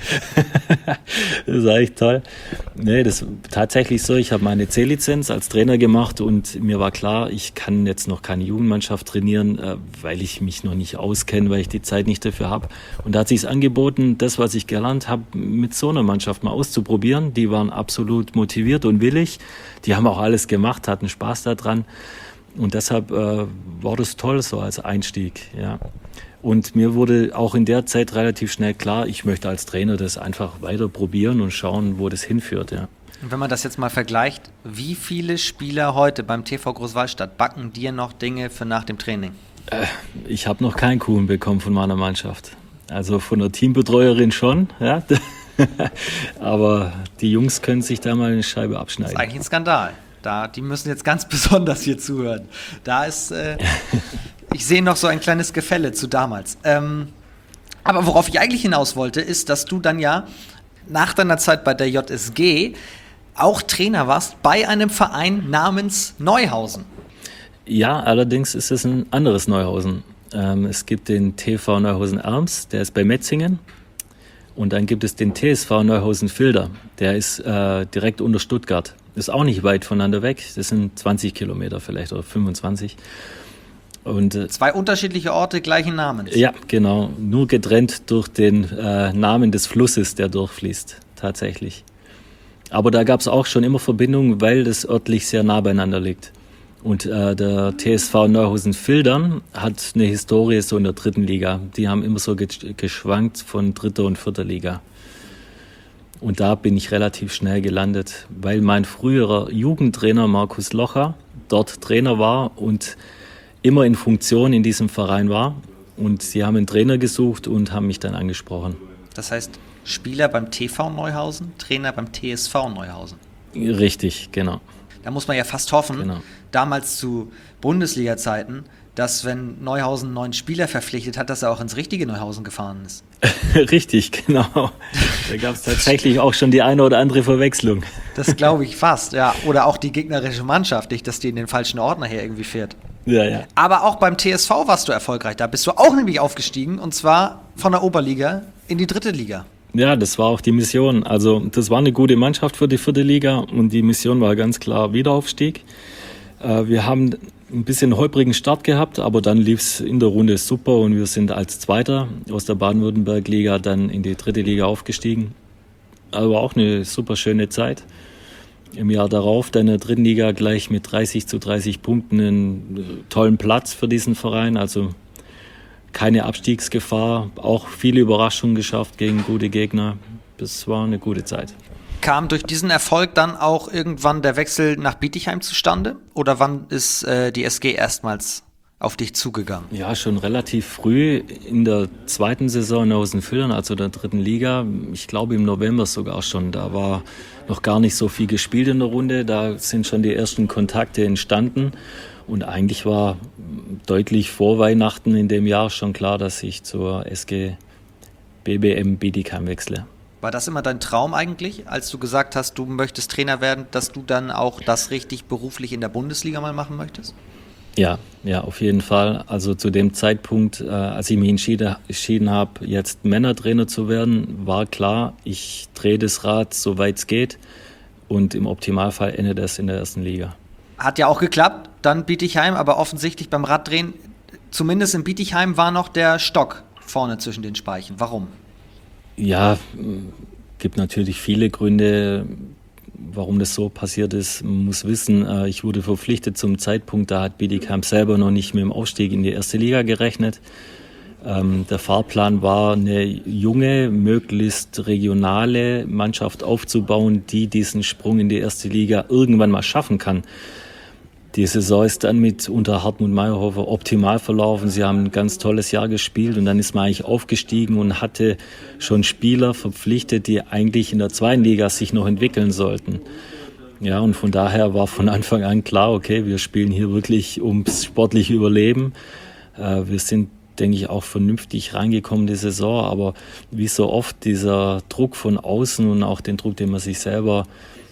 [SPEAKER 2] Das war echt toll. Nee, das ist tatsächlich so. Ich habe meine C-Lizenz als Trainer gemacht und mir war klar, ich kann jetzt noch keine Jugendmannschaft trainieren, weil ich mich noch nicht auskenne, weil ich die Zeit nicht dafür habe. Und da hat sich angeboten, das, was ich gelernt habe, mit so einer Mannschaft mal auszuprobieren. Die waren absolut motiviert und willig. Die haben auch alles gemacht, hatten Spaß daran und deshalb äh, war das toll so als Einstieg. Ja. Und mir wurde auch in der Zeit relativ schnell klar, ich möchte als Trainer das einfach weiter probieren und schauen, wo das hinführt. Ja.
[SPEAKER 1] Und wenn man das jetzt mal vergleicht, wie viele Spieler heute beim T V Großwallstadt backen dir noch Dinge für nach dem Training?
[SPEAKER 2] Äh, ich habe noch keinen Kuchen bekommen von meiner Mannschaft. Also von der Teambetreuerin schon, ja. Aber die Jungs können sich da mal eine Scheibe abschneiden.
[SPEAKER 1] Das ist eigentlich ein Skandal. Da, die müssen jetzt ganz besonders hier zuhören. Da ist, äh, ich sehe noch so ein kleines Gefälle zu damals. Ähm, aber worauf ich eigentlich hinaus wollte, ist, dass du dann ja nach deiner Zeit bei der J S G auch Trainer warst bei einem Verein namens Neuhausen.
[SPEAKER 2] Ja, allerdings ist es ein anderes Neuhausen. Ähm, es gibt den T V Neuhausen Erms, der ist bei Metzingen. Und dann gibt es den T S V Neuhausen-Vilder, der ist äh, direkt unter Stuttgart. Ist auch nicht weit voneinander weg, das sind zwanzig Kilometer vielleicht oder fünfundzwanzig. Und, äh,
[SPEAKER 1] Zwei unterschiedliche Orte, gleichen Namens.
[SPEAKER 2] Ja, genau, nur getrennt durch den äh, Namen des Flusses, der durchfließt, tatsächlich. Aber da gab es auch schon immer Verbindungen, weil das örtlich sehr nah beieinander liegt. Und äh, der T S V Neuhausen-Vildern hat eine Historie so in der dritten Liga. Die haben immer so ge- geschwankt von dritter und vierter Liga. Und da bin ich relativ schnell gelandet, weil mein früherer Jugendtrainer Markus Locher dort Trainer war und immer in Funktion in diesem Verein war. Und sie haben einen Trainer gesucht und haben mich dann angesprochen.
[SPEAKER 1] Das heißt, Spieler beim T V Neuhausen, Trainer beim T S V Neuhausen.
[SPEAKER 2] Richtig, genau.
[SPEAKER 1] Da muss man ja fast hoffen,
[SPEAKER 2] Genau.
[SPEAKER 1] damals zu Bundesliga-Zeiten, dass wenn Neuhausen einen neuen Spieler verpflichtet hat, dass er auch ins richtige Neuhausen gefahren ist.
[SPEAKER 2] Richtig, genau. Da gab es tatsächlich auch schon die eine oder andere Verwechslung.
[SPEAKER 1] Das glaube ich fast, ja. Oder auch die gegnerische Mannschaft, nicht, dass die in den falschen Ort nachher irgendwie fährt.
[SPEAKER 2] Ja, ja.
[SPEAKER 1] Aber auch beim T S V warst du erfolgreich. Da bist du auch nämlich aufgestiegen, und zwar von der Oberliga in die dritte Liga.
[SPEAKER 2] Ja, das war auch die Mission. Also das war eine gute Mannschaft für die vierte Liga und die Mission war ganz klar Wiederaufstieg. Äh, wir haben ein bisschen holprigen Start gehabt, aber dann lief es in der Runde super und wir sind als Zweiter aus der Baden-Württemberg-Liga dann in die dritte Liga aufgestiegen. Aber auch eine super schöne Zeit. Im Jahr darauf dann in der dritten Liga gleich mit dreißig zu dreißig Punkten einen tollen Platz für diesen Verein. Also keine Abstiegsgefahr, auch viele Überraschungen geschafft gegen gute Gegner. Das war eine gute Zeit.
[SPEAKER 1] Kam durch diesen Erfolg dann auch irgendwann der Wechsel nach Bietigheim zustande? Oder wann ist äh, die S G erstmals auf dich zugegangen?
[SPEAKER 2] Ja, schon relativ früh in der zweiten Saison in Neuhausen-Vildern, also der dritten Liga. Ich glaube im November sogar schon. Da war noch gar nicht so viel gespielt in der Runde. Da sind schon die ersten Kontakte entstanden. Und eigentlich war deutlich vor Weihnachten in dem Jahr schon klar, dass ich zur S G B B M Bietigheim wechsle.
[SPEAKER 1] War das immer dein Traum eigentlich, als du gesagt hast, du möchtest Trainer werden, dass du dann auch das richtig beruflich in der Bundesliga mal machen möchtest?
[SPEAKER 2] Ja, ja, auf jeden Fall. Also zu dem Zeitpunkt, äh, als ich mich entschieden, entschieden habe, jetzt Männertrainer zu werden, war klar, ich drehe das Rad, soweit es geht. Und im Optimalfall endet es in der ersten Liga.
[SPEAKER 1] Hat ja auch geklappt, dann Bietigheim, aber offensichtlich beim Raddrehen, zumindest in Bietigheim war noch der Stock vorne zwischen den Speichen. Warum?
[SPEAKER 2] Ja, gibt natürlich viele Gründe, warum das so passiert ist. Man muss wissen, ich wurde verpflichtet zum Zeitpunkt, da hat Bietigheim selber noch nicht mit dem Aufstieg in die erste Liga gerechnet. Der Fahrplan war, eine junge, möglichst regionale Mannschaft aufzubauen, die diesen Sprung in die erste Liga irgendwann mal schaffen kann. Die Saison ist dann mit unter Hartmut Meyerhofer optimal verlaufen. Sie haben ein ganz tolles Jahr gespielt und dann ist man eigentlich aufgestiegen und hatte schon Spieler verpflichtet, die eigentlich in der zweiten Liga sich noch entwickeln sollten. Ja, und von daher war von Anfang an klar, okay, wir spielen hier wirklich ums sportliche Überleben. Wir sind, denke ich, auch vernünftig reingekommen die Saison, aber wie so oft dieser Druck von außen und auch den Druck, den man sich selber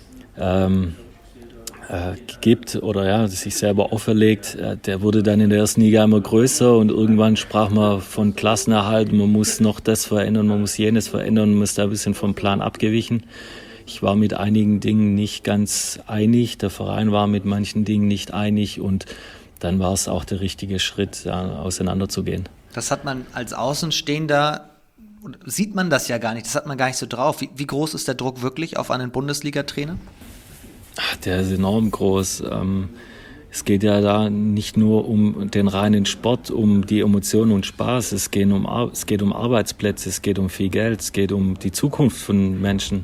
[SPEAKER 2] ähm, äh, gibt oder ja, sich selber auferlegt, äh, der wurde dann in der ersten Liga immer größer und irgendwann sprach man von Klassenerhalt, man muss noch das verändern, man muss jenes verändern, man ist da ein bisschen vom Plan abgewichen. Ich war mit einigen Dingen nicht ganz einig, der Verein war mit manchen Dingen nicht einig und dann war es auch der richtige Schritt, ja, auseinanderzugehen. Das
[SPEAKER 1] hat man als Außenstehender, sieht man das ja gar nicht, das hat man gar nicht so drauf. Wie, wie groß ist der Druck wirklich auf einen Bundesliga-Trainer?
[SPEAKER 2] Ach, der ist enorm groß. Ähm, es geht ja da nicht nur um den reinen Sport, um die Emotionen und Spaß. Es geht um, Ar- es geht um Arbeitsplätze, es geht um viel Geld, es geht um die Zukunft von Menschen.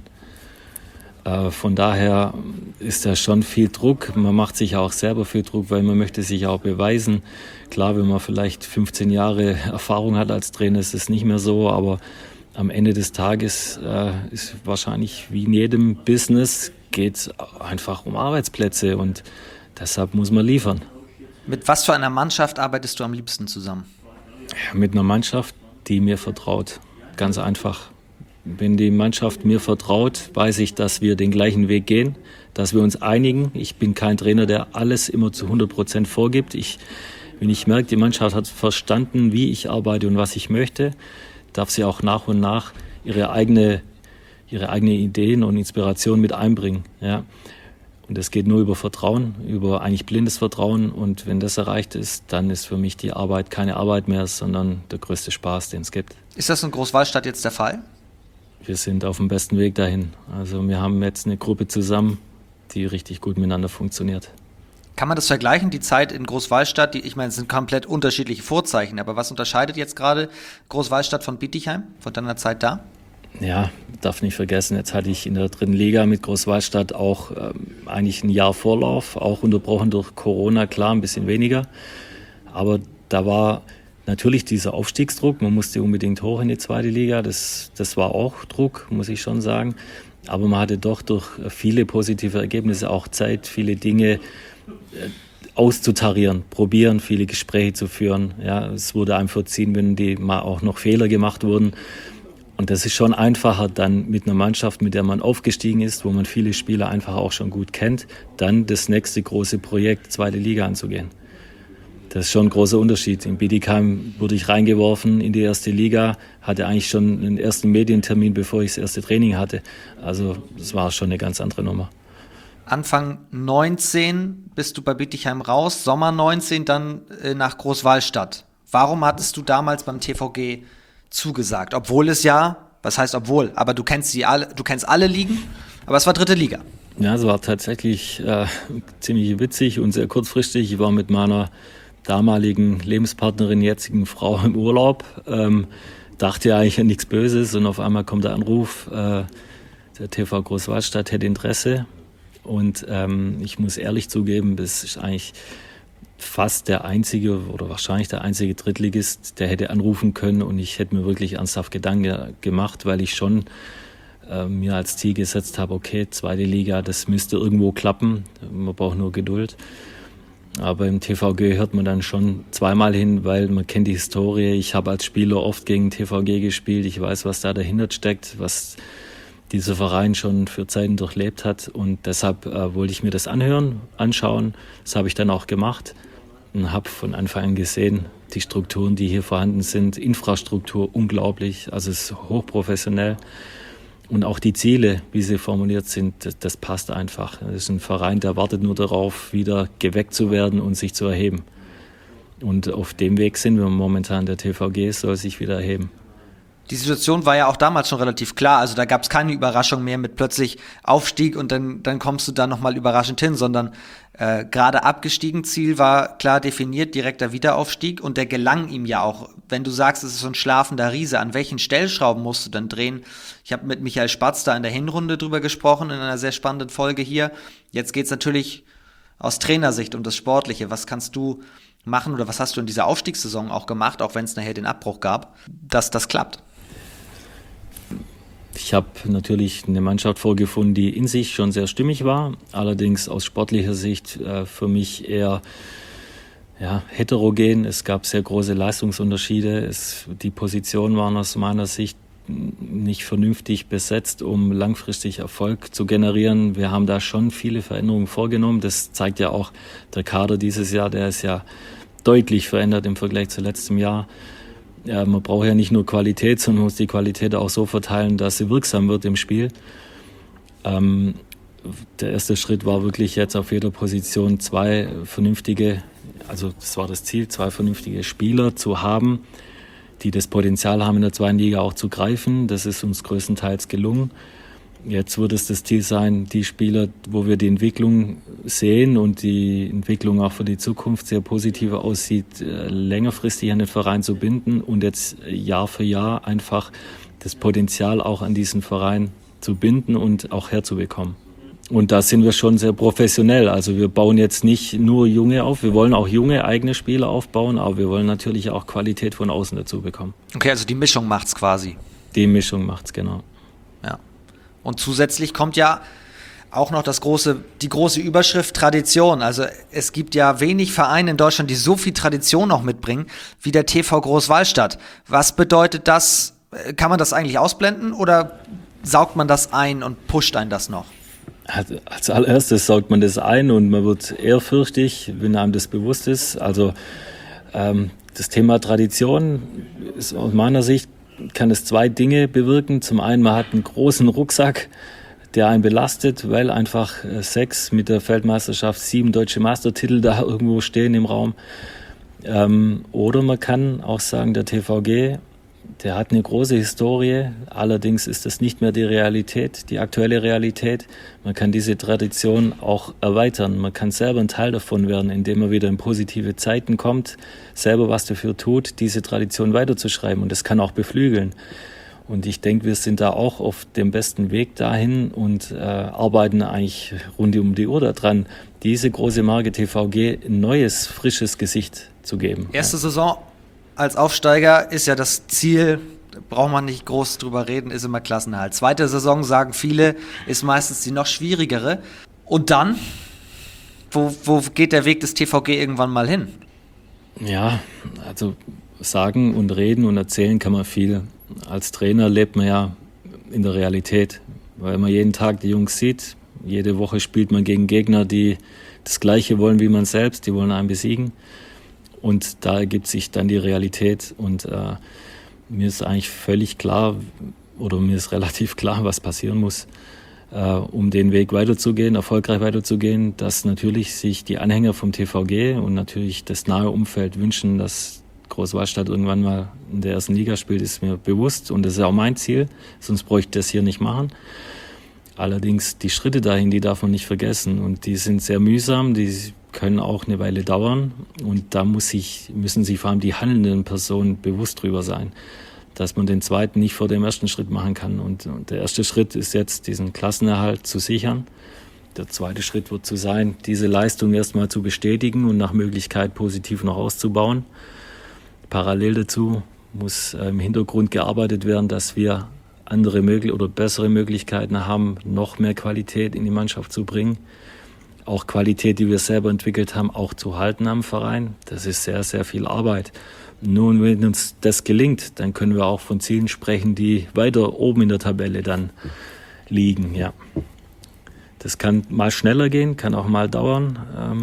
[SPEAKER 2] Äh, von daher ist da schon viel Druck. Man macht sich auch selber viel Druck, weil man möchte sich auch beweisen. Klar, wenn man vielleicht fünfzehn Jahre Erfahrung hat als Trainer, ist es nicht mehr so, aber am Ende des Tages äh, ist wahrscheinlich wie in jedem Business geht es einfach um Arbeitsplätze und deshalb muss man liefern.
[SPEAKER 1] Mit was für einer Mannschaft arbeitest du am liebsten zusammen?
[SPEAKER 2] Ja, mit einer Mannschaft, die mir vertraut. Ganz einfach. Wenn die Mannschaft mir vertraut, weiß ich, dass wir den gleichen Weg gehen, dass wir uns einigen. Ich bin kein Trainer, der alles immer zu hundert Prozent vorgibt. Ich, wenn ich merke, die Mannschaft hat verstanden, wie ich arbeite und was ich möchte, darf sie auch nach und nach ihre eigene, ihre eigene Ideen und Inspiration mit einbringen. Ja. Und das geht nur über Vertrauen, über eigentlich blindes Vertrauen. Und wenn das erreicht ist, dann ist für mich die Arbeit keine Arbeit mehr, sondern der größte Spaß, den es gibt.
[SPEAKER 1] Ist das in Großwallstadt jetzt der Fall?
[SPEAKER 2] Wir sind auf dem besten Weg dahin. Also wir haben jetzt eine Gruppe zusammen, die richtig gut miteinander funktioniert.
[SPEAKER 1] Kann man das vergleichen, die Zeit in Großwallstadt? Die, ich meine, es sind komplett unterschiedliche Vorzeichen, aber was unterscheidet jetzt gerade Großwallstadt von Bietigheim, von deiner Zeit da?
[SPEAKER 2] Ja, darf nicht vergessen, jetzt hatte ich in der dritten Liga mit Großwallstadt auch ähm, eigentlich ein Jahr Vorlauf, auch unterbrochen durch Corona, klar, ein bisschen weniger. Aber da war natürlich dieser Aufstiegsdruck, man musste unbedingt hoch in die zweite Liga, das, das war auch Druck, muss ich schon sagen. Aber man hatte doch durch viele positive Ergebnisse auch Zeit, viele Dinge äh, auszutarieren, probieren, viele Gespräche zu führen. Ja, es wurde einem verziehen, wenn die mal auch noch Fehler gemacht wurden. Und das ist schon einfacher dann mit einer Mannschaft, mit der man aufgestiegen ist, wo man viele Spieler einfach auch schon gut kennt, dann das nächste große Projekt, zweite Liga anzugehen. Das ist schon ein großer Unterschied. In Bietigheim wurde ich reingeworfen in die erste Liga, hatte eigentlich schon einen ersten Medientermin, bevor ich das erste Training hatte. Also das war schon eine ganz andere Nummer.
[SPEAKER 1] Anfang neunzehn bist du bei Bietigheim raus, Sommer neunzehn dann äh, nach Großwallstadt. Warum hattest du damals beim T V G zugesagt? Obwohl es ja, was heißt obwohl, aber du kennst die alle, du kennst alle Ligen, aber es war dritte Liga.
[SPEAKER 2] Ja, es war tatsächlich äh, ziemlich witzig und sehr kurzfristig. Ich war mit meiner damaligen Lebenspartnerin, jetzigen Frau im Urlaub, ähm, dachte ja eigentlich an nichts Böses und auf einmal kommt der Anruf, äh, der T V Großwallstadt hätte Interesse und ähm, ich muss ehrlich zugeben, das ist eigentlich fast der einzige oder wahrscheinlich der einzige Drittligist, der hätte anrufen können und ich hätte mir wirklich ernsthaft Gedanken gemacht, weil ich schon äh, mir als Ziel gesetzt habe, okay, zweite Liga, das müsste irgendwo klappen, man braucht nur Geduld. Aber im T V G hört man dann schon zweimal hin, weil man kennt die Historie. Ich habe als Spieler oft gegen T V G gespielt, ich weiß, was da dahinter steckt, was dieser Verein schon für Zeiten durchlebt hat und deshalb äh, wollte ich mir das anhören, anschauen. Das habe ich dann auch gemacht. Und habe von Anfang an gesehen, die Strukturen, die hier vorhanden sind, Infrastruktur unglaublich, also es ist hochprofessionell. Und auch die Ziele, wie sie formuliert sind, das, das passt einfach. Das ist ein Verein, der wartet nur darauf, wieder geweckt zu werden und sich zu erheben. Und auf dem Weg sind wir momentan. Der T V G soll sich wieder erheben.
[SPEAKER 1] Die Situation war ja auch damals schon relativ klar, also da gab es keine Überraschung mehr mit plötzlich Aufstieg und dann, dann kommst du da nochmal überraschend hin, sondern äh, gerade abgestiegen, Ziel war klar definiert, direkter Wiederaufstieg und der gelang ihm ja auch. Wenn du sagst, es ist so ein schlafender Riese, an welchen Stellschrauben musst du dann drehen? Ich habe mit Michael Spatz da in der Hinrunde drüber gesprochen, in einer sehr spannenden Folge hier. Jetzt geht's natürlich aus Trainersicht um das Sportliche. Was kannst du machen oder was hast du in dieser Aufstiegssaison auch gemacht, auch wenn es nachher den Abbruch gab, dass das klappt?
[SPEAKER 2] Ich habe natürlich eine Mannschaft vorgefunden, die in sich schon sehr stimmig war, allerdings aus sportlicher Sicht äh, für mich eher ja, heterogen. Es gab sehr große Leistungsunterschiede. Es, die Positionen waren aus meiner Sicht nicht vernünftig besetzt, um langfristig Erfolg zu generieren. Wir haben da schon viele Veränderungen vorgenommen. Das zeigt ja auch der Kader dieses Jahr, der ist ja deutlich verändert im Vergleich zu letztem Jahr. Ja, man braucht ja nicht nur Qualität, sondern muss die Qualität auch so verteilen, dass sie wirksam wird im Spiel. Ähm, der erste Schritt war wirklich jetzt auf jeder Position zwei vernünftige, also das war das Ziel, zwei vernünftige Spieler zu haben, die das Potenzial haben, in der zweiten Liga auch zu greifen. Das ist uns größtenteils gelungen. Jetzt wird es das Ziel sein, die Spieler, wo wir die Entwicklung sehen und die Entwicklung auch für die Zukunft sehr positiv aussieht, längerfristig an den Verein zu binden und jetzt Jahr für Jahr einfach das Potenzial auch an diesen Verein zu binden und auch herzubekommen. Und da sind wir schon sehr professionell. Also wir bauen jetzt nicht nur Junge auf, wir wollen auch junge eigene Spieler aufbauen, aber wir wollen natürlich auch Qualität von außen dazu bekommen.
[SPEAKER 1] Okay, also die Mischung macht's quasi.
[SPEAKER 2] Die Mischung macht's, genau.
[SPEAKER 1] Ja. Und zusätzlich kommt ja auch noch das große, die große Überschrift Tradition. Also es gibt ja wenig Vereine in Deutschland, die so viel Tradition noch mitbringen wie der T V Großwallstadt. Was bedeutet das? Kann man das eigentlich ausblenden oder saugt man das ein und pusht einen das noch?
[SPEAKER 2] Als allererstes saugt man das ein und man wird ehrfürchtig, wenn einem das bewusst ist. Also ähm, das Thema Tradition ist aus meiner Sicht kann es zwei Dinge bewirken. Zum einen, man hat einen großen Rucksack, der einen belastet, weil einfach sechs mit der Feldmeisterschaft, sieben deutsche Meistertitel da irgendwo stehen im Raum. Ähm, oder man kann auch sagen, der T V G, der hat eine große Historie, allerdings ist das nicht mehr die Realität, die aktuelle Realität. Man kann diese Tradition auch erweitern, man kann selber ein Teil davon werden, indem man wieder in positive Zeiten kommt, selber was dafür tut, diese Tradition weiterzuschreiben, und das kann auch beflügeln. Und ich denke, wir sind da auch auf dem besten Weg dahin und äh, arbeiten eigentlich rund um die Uhr daran, diese große Marke T V G ein neues, frisches Gesicht zu geben.
[SPEAKER 1] Erste Saison als Aufsteiger ist ja das Ziel, braucht man nicht groß drüber reden, ist immer Klassenerhalt. Zweite Saison, sagen viele, ist meistens die noch schwierigere. Und dann, wo, wo geht der Weg des T V G irgendwann mal hin?
[SPEAKER 2] Ja, also sagen und reden und erzählen kann man viel. Als Trainer lebt man ja in der Realität, weil man jeden Tag die Jungs sieht. Jede Woche spielt man gegen Gegner, die das Gleiche wollen wie man selbst, die wollen einen besiegen. Und da ergibt sich dann die Realität, und äh, mir ist eigentlich völlig klar, oder mir ist relativ klar, was passieren muss, äh, um den Weg weiterzugehen, erfolgreich weiterzugehen, dass natürlich sich die Anhänger vom T V G und natürlich das nahe Umfeld wünschen, dass Großwallstadt irgendwann mal in der ersten Liga spielt, ist mir bewusst, und das ist auch mein Ziel, sonst bräuchte ich das hier nicht machen. Allerdings die Schritte dahin, die darf man nicht vergessen, und die sind sehr mühsam, die können auch eine Weile dauern, und da muss sich, müssen sich vor allem die handelnden Personen bewusst drüber sein, dass man den zweiten nicht vor dem ersten Schritt machen kann. Und, und der erste Schritt ist jetzt, diesen Klassenerhalt zu sichern. Der zweite Schritt wird zu sein, diese Leistung erstmal zu bestätigen und nach Möglichkeit positiv noch auszubauen. Parallel dazu muss im Hintergrund gearbeitet werden, dass wir andere mögliche oder bessere Möglichkeiten haben, noch mehr Qualität in die Mannschaft zu bringen. Auch Qualität, die wir selber entwickelt haben, auch zu halten am Verein. Das ist sehr, sehr viel Arbeit. Nun, wenn uns das gelingt, dann können wir auch von Zielen sprechen, die weiter oben in der Tabelle dann liegen. Ja. Das kann mal schneller gehen, kann auch mal dauern.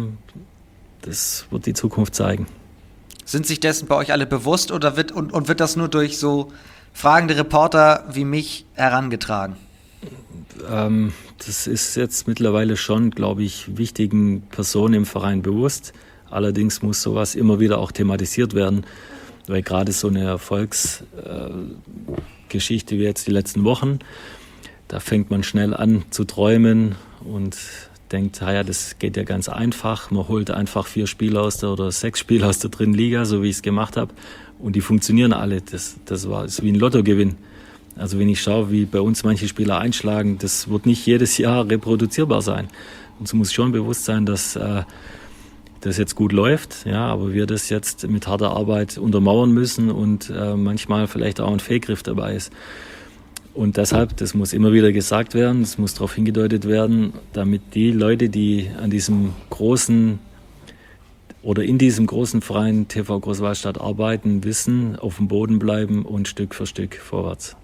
[SPEAKER 2] Das wird die Zukunft zeigen.
[SPEAKER 1] Sind sich dessen bei euch alle bewusst, oder wird und, und wird das nur durch so fragende Reporter wie mich herangetragen?
[SPEAKER 2] Ähm, das ist jetzt mittlerweile schon, glaube ich, wichtigen Personen im Verein bewusst. Allerdings muss sowas immer wieder auch thematisiert werden, weil gerade so eine Erfolgsgeschichte äh, wie jetzt die letzten Wochen, da fängt man schnell an zu träumen und denkt, ja, das geht ja ganz einfach. Man holt einfach vier Spieler aus der oder sechs Spieler aus der dritten Liga, so wie ich es gemacht habe, und die funktionieren alle. Das, das war ist wie ein Lottogewinn. Also wenn ich schaue, wie bei uns manche Spieler einschlagen, das wird nicht jedes Jahr reproduzierbar sein. Uns muss schon bewusst sein, dass äh, das jetzt gut läuft, ja, aber wir das jetzt mit harter Arbeit untermauern müssen und äh, manchmal vielleicht auch ein Fehlgriff dabei ist. Und deshalb, das muss immer wieder gesagt werden, es muss darauf hingedeutet werden, damit die Leute, die an diesem großen oder in diesem großen Verein T V Großwallstadt arbeiten, wissen, auf dem Boden bleiben und Stück für Stück vorwärts.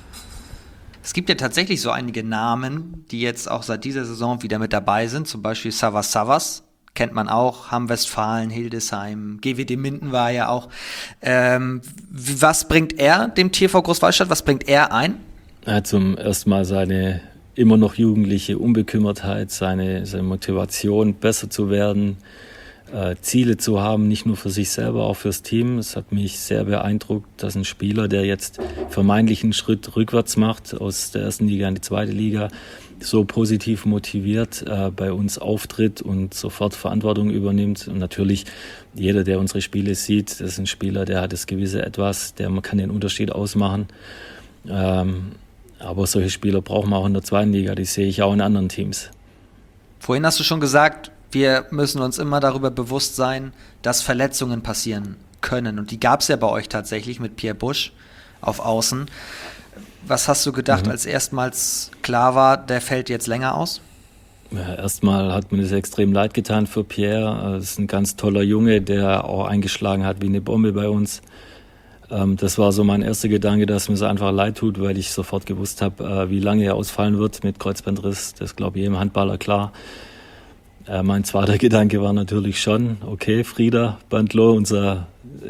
[SPEAKER 1] Es gibt ja tatsächlich so einige Namen, die jetzt auch seit dieser Saison wieder mit dabei sind, zum Beispiel Savas Savas, kennt man auch, Hamm-Westfalen, Hildesheim, G W D Minden war ja auch. Ähm, was bringt er dem T V Großwallstadt, was bringt er ein?
[SPEAKER 2] Er hat zum ersten Mal seine immer noch jugendliche Unbekümmertheit, seine, seine Motivation, besser zu werden, äh, Ziele zu haben, nicht nur für sich selber, auch fürs Team. Es hat mich sehr beeindruckt, dass ein Spieler, der jetzt vermeintlich einen Schritt rückwärts macht, aus der ersten Liga in die zweite Liga, so positiv motiviert äh, bei uns auftritt und sofort Verantwortung übernimmt. Und natürlich, jeder, der unsere Spiele sieht, das ist ein Spieler, der hat das gewisse Etwas, der man kann den Unterschied ausmachen. Ähm, aber solche Spieler brauchen wir auch in der zweiten Liga, die sehe ich auch in anderen Teams.
[SPEAKER 1] Vorhin hast du schon gesagt, wir müssen uns immer darüber bewusst sein, dass Verletzungen passieren können. Und die gab es ja bei euch tatsächlich mit Pierre Busch auf Außen. Was hast du gedacht, mhm. als erstmals klar war, der fällt jetzt länger aus?
[SPEAKER 2] Ja, erstmal hat mir das extrem leid getan für Pierre. Das ist ein ganz toller Junge, der auch eingeschlagen hat wie eine Bombe bei uns. Das war so mein erster Gedanke, dass mir es einfach leid tut, weil ich sofort gewusst habe, wie lange er ausfallen wird mit Kreuzbandriss. Das ist, glaube ich, jedem Handballer klar. Mein zweiter Gedanke war natürlich schon, okay, Frieder Bandlo, unser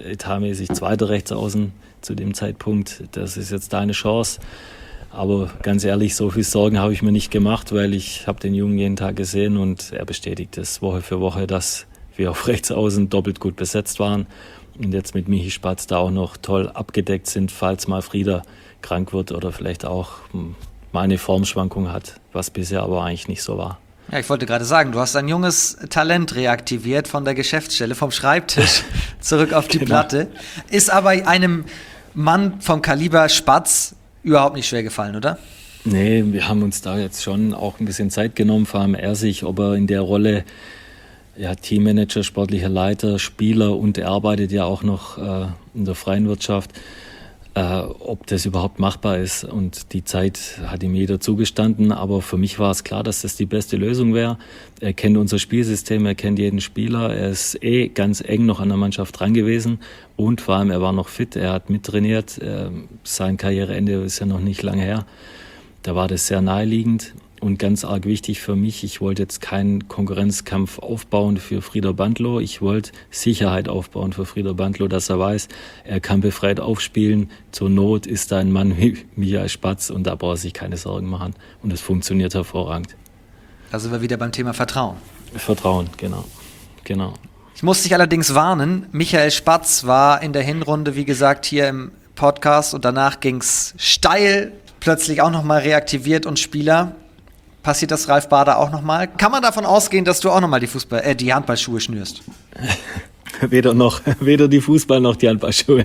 [SPEAKER 2] etatmäßig zweiter Rechtsaußen zu dem Zeitpunkt. Das ist jetzt deine Chance. Aber ganz ehrlich, so viel Sorgen habe ich mir nicht gemacht, weil ich habe den Jungen jeden Tag gesehen und er bestätigt es Woche für Woche, dass wir auf Rechtsaußen doppelt gut besetzt waren und jetzt mit Michi Spatz da auch noch toll abgedeckt sind, falls mal Frieder krank wird oder vielleicht auch mal eine Formschwankung hat, was bisher aber eigentlich nicht so war.
[SPEAKER 1] Ja, ich wollte gerade sagen, du hast ein junges Talent reaktiviert von der Geschäftsstelle, vom Schreibtisch zurück auf die genau. Platte. Ist aber einem Mann vom Kaliber Spatz überhaupt nicht schwer gefallen, oder?
[SPEAKER 2] Nee, wir haben uns da jetzt schon auch ein bisschen Zeit genommen, vor allem er sich, ob er in der Rolle ja, Teammanager, sportlicher Leiter, Spieler und er arbeitet ja auch noch äh, in der freien Wirtschaft, äh, ob das überhaupt machbar ist. Und die Zeit hat ihm jeder zugestanden, aber für mich war es klar, dass das die beste Lösung wäre. Er kennt unser Spielsystem, er kennt jeden Spieler, er ist eh ganz eng noch an der Mannschaft dran gewesen und vor allem er war noch fit, er hat mittrainiert, äh, sein Karriereende ist ja noch nicht lange her. Da war das sehr naheliegend. Und ganz arg wichtig für mich, ich wollte jetzt keinen Konkurrenzkampf aufbauen für Frieder Bandlow. Ich wollte Sicherheit aufbauen für Frieder Bandlow, dass er weiß, er kann befreit aufspielen. Zur Not ist da ein Mann wie Michael Spatz und da braucht er sich keine Sorgen machen. Und es funktioniert hervorragend.
[SPEAKER 1] Da sind wir wieder beim Thema Vertrauen.
[SPEAKER 2] Vertrauen, genau. genau.
[SPEAKER 1] Ich muss dich allerdings warnen, Michael Spatz war in der Hinrunde, wie gesagt, hier im Podcast und danach ging es steil, plötzlich auch nochmal reaktiviert und Spieler. Passiert das Ralf Bader auch nochmal? Kann man davon ausgehen, dass du auch nochmal die Fußball, äh, die Handballschuhe schnürst?
[SPEAKER 2] Weder noch, weder die Fußball noch die Handballschuhe.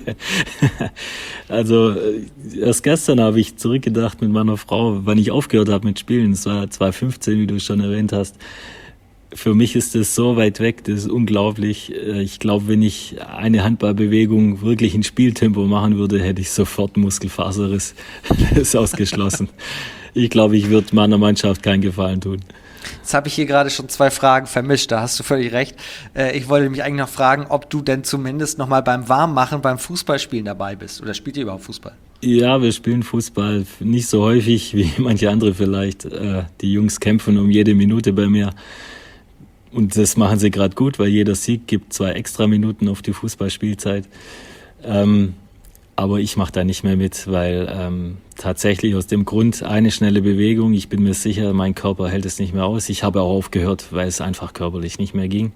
[SPEAKER 2] Also erst gestern habe ich zurückgedacht mit meiner Frau, wann ich aufgehört habe mit Spielen. Es war zwanzig fünfzehn, wie du schon erwähnt hast. Für mich ist das so weit weg, das ist unglaublich. Ich glaube, wenn ich eine Handballbewegung wirklich in Spieltempo machen würde, hätte ich sofort Muskelfaserriss. Das ist ausgeschlossen. Ich glaube, ich würde meiner Mannschaft keinen Gefallen tun.
[SPEAKER 1] Jetzt habe ich hier gerade schon zwei Fragen vermischt, da hast du völlig recht. Äh, ich wollte mich eigentlich noch fragen, ob du denn zumindest nochmal beim Warmmachen, beim Fußballspielen dabei bist. Oder spielt ihr überhaupt Fußball?
[SPEAKER 2] Ja, wir spielen Fußball nicht so häufig wie manche andere vielleicht. Äh, die Jungs kämpfen um jede Minute bei mir. Und das machen sie gerade gut, weil jeder Sieg gibt zwei extra Minuten auf die Fußballspielzeit. Ähm, Aber ich mache da nicht mehr mit, weil ähm, tatsächlich aus dem Grund eine schnelle Bewegung, ich bin mir sicher, mein Körper hält es nicht mehr aus. Ich habe auch aufgehört, weil es einfach körperlich nicht mehr ging.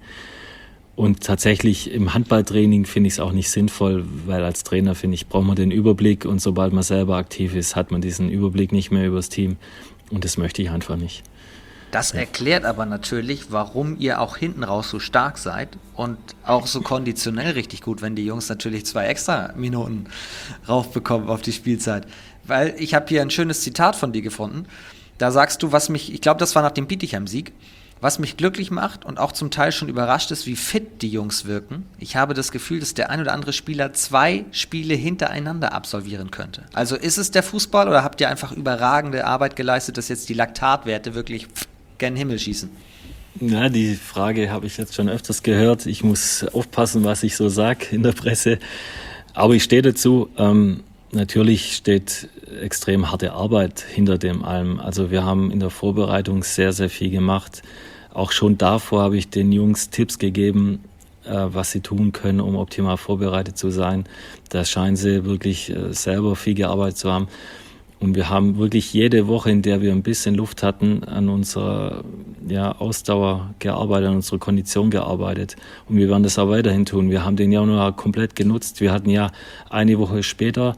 [SPEAKER 2] Und tatsächlich im Handballtraining finde ich es auch nicht sinnvoll, weil als Trainer, finde ich, braucht man den Überblick und sobald man selber aktiv ist, hat man diesen Überblick nicht mehr übers Team und das möchte ich einfach nicht.
[SPEAKER 1] Das erklärt aber natürlich, warum ihr auch hinten raus so stark seid und auch so konditionell richtig gut, wenn die Jungs natürlich zwei extra Minuten raufbekommen auf die Spielzeit. Weil ich habe hier ein schönes Zitat von dir gefunden. Da sagst du, was mich, ich glaube, das war nach dem Bietigheim-Sieg, was mich glücklich macht und auch zum Teil schon überrascht ist, wie fit die Jungs wirken. Ich habe das Gefühl, dass der ein oder andere Spieler zwei Spiele hintereinander absolvieren könnte. Also ist es der Fußball oder habt ihr einfach überragende Arbeit geleistet, dass jetzt die Laktatwerte wirklich gen Himmel schießen?
[SPEAKER 2] Ja, die Frage habe ich jetzt schon öfters gehört. Ich muss aufpassen, was ich so sage in der Presse. Aber ich stehe dazu. Ähm, natürlich steht extrem harte Arbeit hinter dem allem. Also wir haben in der Vorbereitung sehr, sehr viel gemacht. Auch schon davor habe ich den Jungs Tipps gegeben, äh, was sie tun können, um optimal vorbereitet zu sein. Da scheinen sie wirklich äh, selber viel gearbeitet zu haben. Und wir haben wirklich jede Woche, in der wir ein bisschen Luft hatten, an unserer ja, Ausdauer gearbeitet, an unserer Kondition gearbeitet. Und wir werden das auch weiterhin tun. Wir haben den Januar komplett genutzt. Wir hatten ja eine Woche später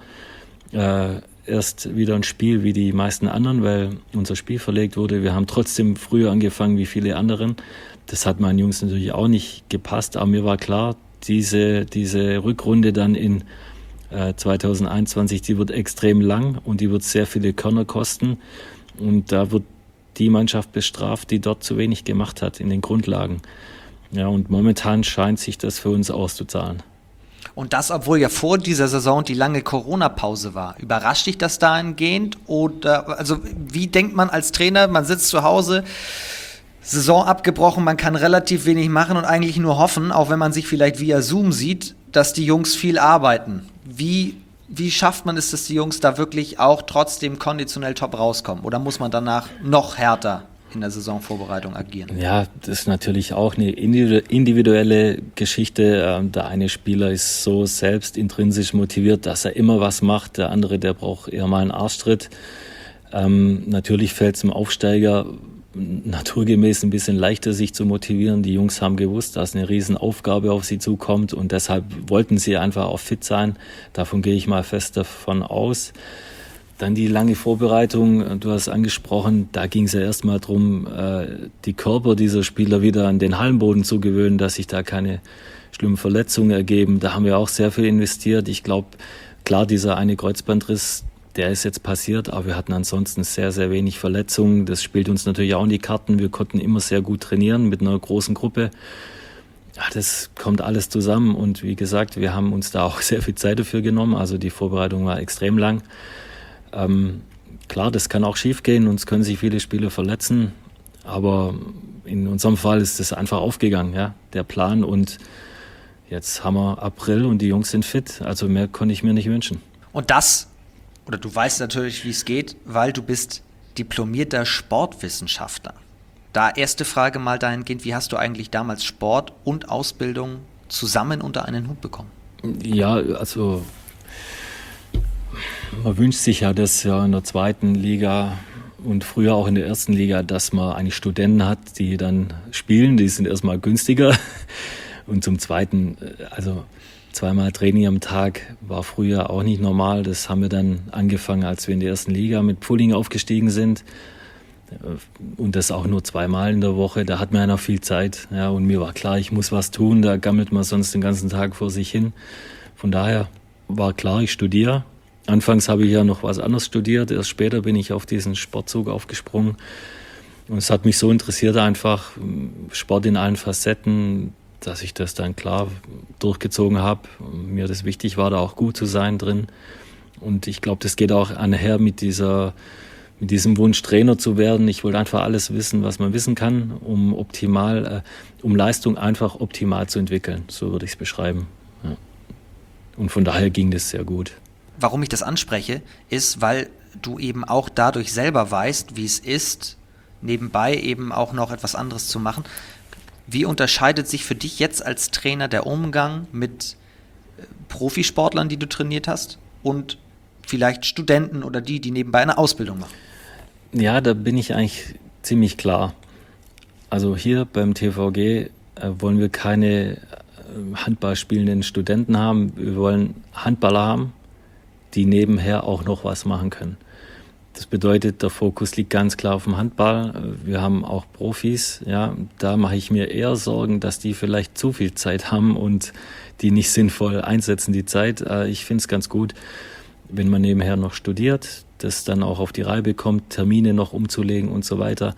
[SPEAKER 2] äh, erst wieder ein Spiel wie die meisten anderen, weil unser Spiel verlegt wurde. Wir haben trotzdem früher angefangen wie viele anderen. Das hat meinen Jungs natürlich auch nicht gepasst. Aber mir war klar, diese, diese Rückrunde dann in zwanzig einundzwanzig, die wird extrem lang und die wird sehr viele Körner kosten und da wird die Mannschaft bestraft, die dort zu wenig gemacht hat in den Grundlagen. Ja, und momentan scheint sich das für uns auszuzahlen.
[SPEAKER 1] Und das, obwohl ja vor dieser Saison die lange Corona-Pause war. Überrascht dich das dahingehend? Oder, also wie denkt man als Trainer, man sitzt zu Hause, Saison abgebrochen, man kann relativ wenig machen und eigentlich nur hoffen, auch wenn man sich vielleicht via Zoom sieht, dass die Jungs viel arbeiten. Wie, wie schafft man es, dass die Jungs da wirklich auch trotzdem konditionell top rauskommen? Oder muss man danach noch härter in der Saisonvorbereitung agieren?
[SPEAKER 2] Ja, das ist natürlich auch eine individuelle Geschichte. Der eine Spieler ist so selbst intrinsisch motiviert, dass er immer was macht. Der andere, der braucht eher mal einen Arschtritt. Ähm, natürlich fällt es dem Aufsteiger naturgemäß ein bisschen leichter, sich zu motivieren. Die Jungs haben gewusst, dass eine Riesenaufgabe auf sie zukommt und deshalb wollten sie einfach auch fit sein. Davon gehe ich mal fest davon aus. Dann die lange Vorbereitung, du hast angesprochen, da ging es ja erstmal darum, die Körper dieser Spieler wieder an den Hallenboden zu gewöhnen, dass sich da keine schlimmen Verletzungen ergeben. Da haben wir auch sehr viel investiert. Ich glaube, klar, dieser eine Kreuzbandriss, der ist jetzt passiert, aber wir hatten ansonsten sehr, sehr wenig Verletzungen. Das spielt uns natürlich auch in die Karten. Wir konnten immer sehr gut trainieren mit einer großen Gruppe. Ja, das kommt alles zusammen und wie gesagt, wir haben uns da auch sehr viel Zeit dafür genommen. Also die Vorbereitung war extrem lang. Ähm, klar, das kann auch schief gehen, uns können sich viele Spieler verletzen, aber in unserem Fall ist das einfach aufgegangen, ja, der Plan, und jetzt haben wir April und die Jungs sind fit, also mehr konnte ich mir nicht wünschen.
[SPEAKER 1] Und das, oder du weißt natürlich, wie es geht, weil du bist diplomierter Sportwissenschaftler. Da erste Frage mal dahingehend, wie hast du eigentlich damals Sport und Ausbildung zusammen unter einen Hut bekommen?
[SPEAKER 2] Ja, also man wünscht sich ja das ja in der zweiten Liga und früher auch in der ersten Liga, dass man eigentlich Studenten hat, die dann spielen. Die sind erstmal günstiger. Und zum Zweiten, also zweimal Training am Tag war früher auch nicht normal. Das haben wir dann angefangen, als wir in der ersten Liga mit Pulling aufgestiegen sind. Und das auch nur zweimal in der Woche. Da hat man ja noch viel Zeit. Ja, und mir war klar, ich muss was tun. Da gammelt man sonst den ganzen Tag vor sich hin. Von daher war klar, ich studiere. Anfangs habe ich ja noch was anderes studiert, erst später bin ich auf diesen Sportzug aufgesprungen. Und es hat mich so interessiert einfach, Sport in allen Facetten, dass ich das dann klar durchgezogen habe. Mir das wichtig war, da auch gut zu sein drin. Und ich glaube, das geht auch einher mit dieser, mit diesem Wunsch, Trainer zu werden. Ich wollte einfach alles wissen, was man wissen kann, um optimal, äh, um Leistung einfach optimal zu entwickeln. So würde ich es beschreiben. Ja. Und von daher ging das sehr gut.
[SPEAKER 1] Warum ich das anspreche, ist, weil du eben auch dadurch selber weißt, wie es ist, nebenbei eben auch noch etwas anderes zu machen. Wie unterscheidet sich für dich jetzt als Trainer der Umgang mit Profisportlern, die du trainiert hast, und vielleicht Studenten oder die, die nebenbei eine Ausbildung machen?
[SPEAKER 2] Ja, da bin ich eigentlich ziemlich klar. Also hier beim T V G äh, wollen wir keine äh, Handball spielenden Studenten haben. Wir wollen Handballer haben, die nebenher auch noch was machen können. Das bedeutet, der Fokus liegt ganz klar auf dem Handball. Wir haben auch Profis, ja, da mache ich mir eher Sorgen, dass die vielleicht zu viel Zeit haben und die nicht sinnvoll einsetzen, die Zeit. Ich finde es ganz gut, wenn man nebenher noch studiert, das dann auch auf die Reihe bekommt, Termine noch umzulegen und so weiter.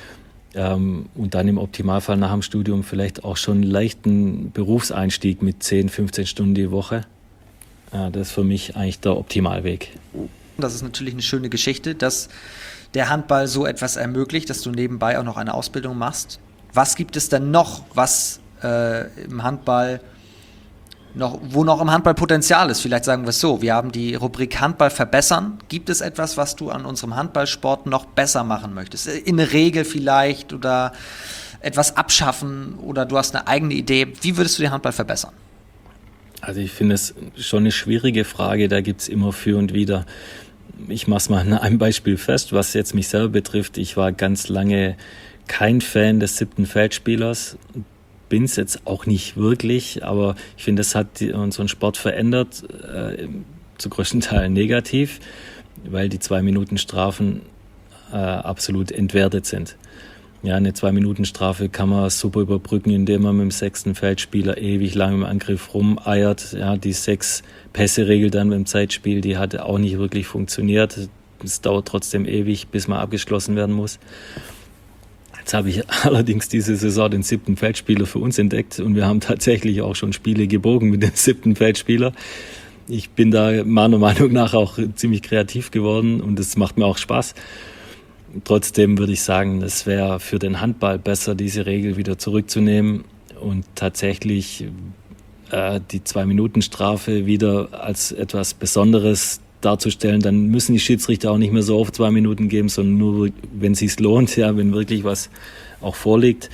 [SPEAKER 2] Und dann im Optimalfall nach dem Studium vielleicht auch schon einen leichten Berufseinstieg mit zehn, fünfzehn Stunden die Woche. Ja, das ist für mich eigentlich der Optimalweg.
[SPEAKER 1] Das ist natürlich eine schöne Geschichte, dass der Handball so etwas ermöglicht, dass du nebenbei auch noch eine Ausbildung machst. Was gibt es denn noch, was äh, im Handball noch, wo noch im Handball Potenzial ist? Vielleicht sagen wir es so, wir haben die Rubrik Handball verbessern. Gibt es etwas, was du an unserem Handballsport noch besser machen möchtest? In der Regel vielleicht oder etwas abschaffen oder du hast eine eigene Idee. Wie würdest du den Handball verbessern?
[SPEAKER 2] Also ich finde es schon eine schwierige Frage, da gibt es immer für und wider. Ich mache es mal an einem Beispiel fest, was jetzt mich selber betrifft. Ich war ganz lange kein Fan des siebten Feldspielers, bin es jetzt auch nicht wirklich, aber ich finde, das hat unseren Sport verändert, äh, zu größten Teilen negativ, weil die zwei Minuten Strafen äh, absolut entwertet sind. Ja, eine Zwei-Minuten-Strafe kann man super überbrücken, indem man mit dem sechsten Feldspieler ewig lang im Angriff rumeiert. Ja, die sechs Pässe-Regel dann beim Zeitspiel, die hatte auch nicht wirklich funktioniert. Es dauert trotzdem ewig, bis man abgeschlossen werden muss. Jetzt habe ich allerdings diese Saison den siebten Feldspieler für uns entdeckt und wir haben tatsächlich auch schon Spiele gebogen mit dem siebten Feldspieler. Ich bin da meiner Meinung nach auch ziemlich kreativ geworden und es macht mir auch Spaß. Trotzdem würde ich sagen, es wäre für den Handball besser, diese Regel wieder zurückzunehmen und tatsächlich äh, die Zwei-Minuten-Strafe wieder als etwas Besonderes darzustellen, dann müssen die Schiedsrichter auch nicht mehr so oft zwei Minuten geben, sondern nur, wenn es sich lohnt, ja, wenn wirklich was auch vorliegt.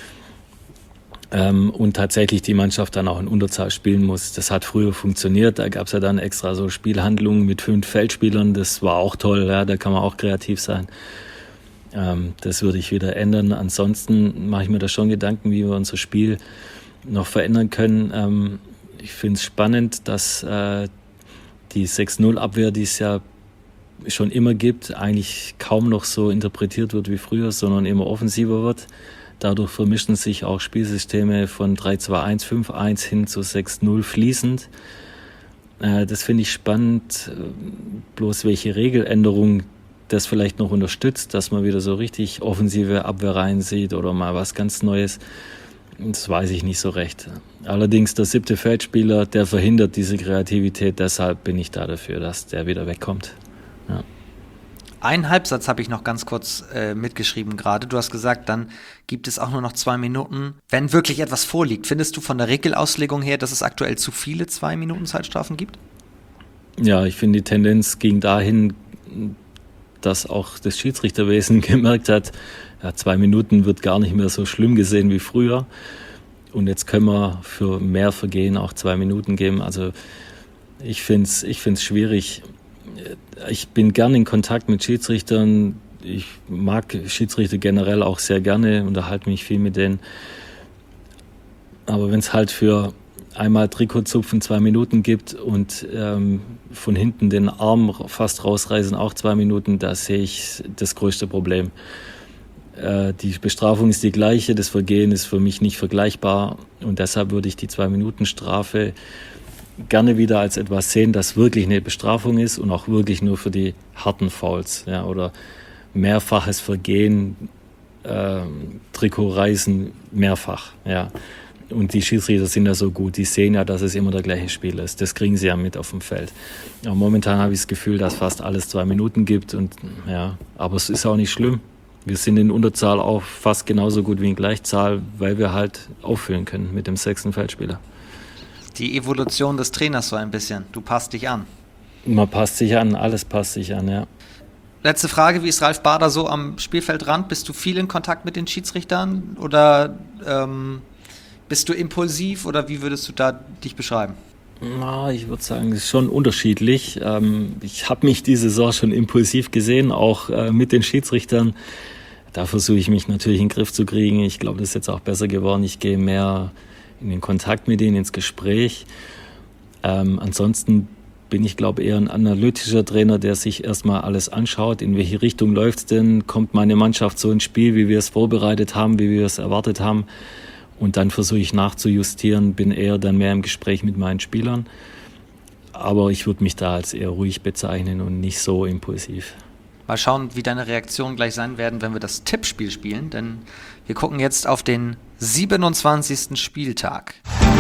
[SPEAKER 2] Ähm, und tatsächlich die Mannschaft dann auch in Unterzahl spielen muss. Das hat früher funktioniert, da gab es ja dann extra so Spielhandlungen mit fünf Feldspielern, das war auch toll, ja, da kann man auch kreativ sein. Ähm, das würde ich wieder ändern. Ansonsten mache ich mir da schon Gedanken, wie wir unser Spiel noch verändern können. Ähm, ich finde es spannend, dass äh, die sechs null Abwehr, die es ja schon immer gibt, eigentlich kaum noch so interpretiert wird wie früher, sondern immer offensiver wird. Dadurch vermischen sich auch Spielsysteme von drei zwei eins, fünf eins hin zu sechs null fließend. Äh, das finde ich spannend, bloß welche Regeländerung das vielleicht noch unterstützt, dass man wieder so richtig offensive Abwehrreihen sieht oder mal was ganz Neues. Das weiß ich nicht so recht. Allerdings der siebte Feldspieler, der verhindert diese Kreativität, deshalb bin ich da dafür, dass der wieder wegkommt. Ja.
[SPEAKER 1] Einen Halbsatz habe ich noch ganz kurz äh, mitgeschrieben gerade. Du hast gesagt, dann gibt es auch nur noch zwei Minuten, wenn wirklich etwas vorliegt. Findest du von der Regelauslegung her, dass es aktuell zu viele zwei Minuten Zeitstrafen gibt?
[SPEAKER 2] Ja, ich finde, die Tendenz ging dahin, dass auch das Schiedsrichterwesen gemerkt hat, ja, zwei Minuten wird gar nicht mehr so schlimm gesehen wie früher. Und jetzt können wir für mehr Vergehen auch zwei Minuten geben. Also ich finde es ich find's schwierig. Ich bin gern in Kontakt mit Schiedsrichtern. Ich mag Schiedsrichter generell auch sehr gerne, unterhalte mich viel mit denen. Aber wenn es halt für einmal Trikotzupfen zwei Minuten gibt und ähm, von hinten den Arm fast rausreißen auch zwei Minuten, da sehe ich das größte Problem. Äh, die Bestrafung ist die gleiche, das Vergehen ist für mich nicht vergleichbar und deshalb würde ich die Zwei-Minuten-Strafe gerne wieder als etwas sehen, das wirklich eine Bestrafung ist und auch wirklich nur für die harten Fouls, ja, oder mehrfaches Vergehen, äh, Trikotreißen mehrfach, ja. Und die Schiedsrichter sind ja so gut, die sehen ja, dass es immer der gleiche Spieler ist. Das kriegen sie ja mit auf dem Feld. Aber momentan habe ich das Gefühl, dass fast alles zwei Minuten gibt. Und, ja, aber es ist auch nicht schlimm. Wir sind in Unterzahl auch fast genauso gut wie in Gleichzahl, weil wir halt auffüllen können mit dem sechsten Feldspieler.
[SPEAKER 1] Die Evolution des Trainers so ein bisschen. Du passt dich an.
[SPEAKER 2] Man passt sich an, alles passt sich an, ja.
[SPEAKER 1] Letzte Frage, wie ist Ralf Bader so am Spielfeldrand? Bist du viel in Kontakt mit den Schiedsrichtern oder ähm, bist du impulsiv oder wie würdest du da dich beschreiben?
[SPEAKER 2] Na, ich würde sagen, es ist schon unterschiedlich. Ähm, ich habe mich diese Saison schon impulsiv gesehen, auch äh, mit den Schiedsrichtern. Da versuche ich mich natürlich in den Griff zu kriegen. Ich glaube, das ist jetzt auch besser geworden. Ich gehe mehr in den Kontakt mit ihnen, ins Gespräch. Ähm, ansonsten bin ich, glaube ich, eher ein analytischer Trainer, der sich erstmal alles anschaut. In welche Richtung läuft es denn? Kommt meine Mannschaft so ins Spiel, wie wir es vorbereitet haben, wie wir es erwartet haben? Und dann versuche ich nachzujustieren, bin eher dann mehr im Gespräch mit meinen Spielern. Aber ich würde mich da als eher ruhig bezeichnen und nicht so impulsiv.
[SPEAKER 1] Mal schauen, wie deine Reaktionen gleich sein werden, wenn wir das Tippspiel spielen. Denn wir gucken jetzt auf den siebenundzwanzigsten Spieltag.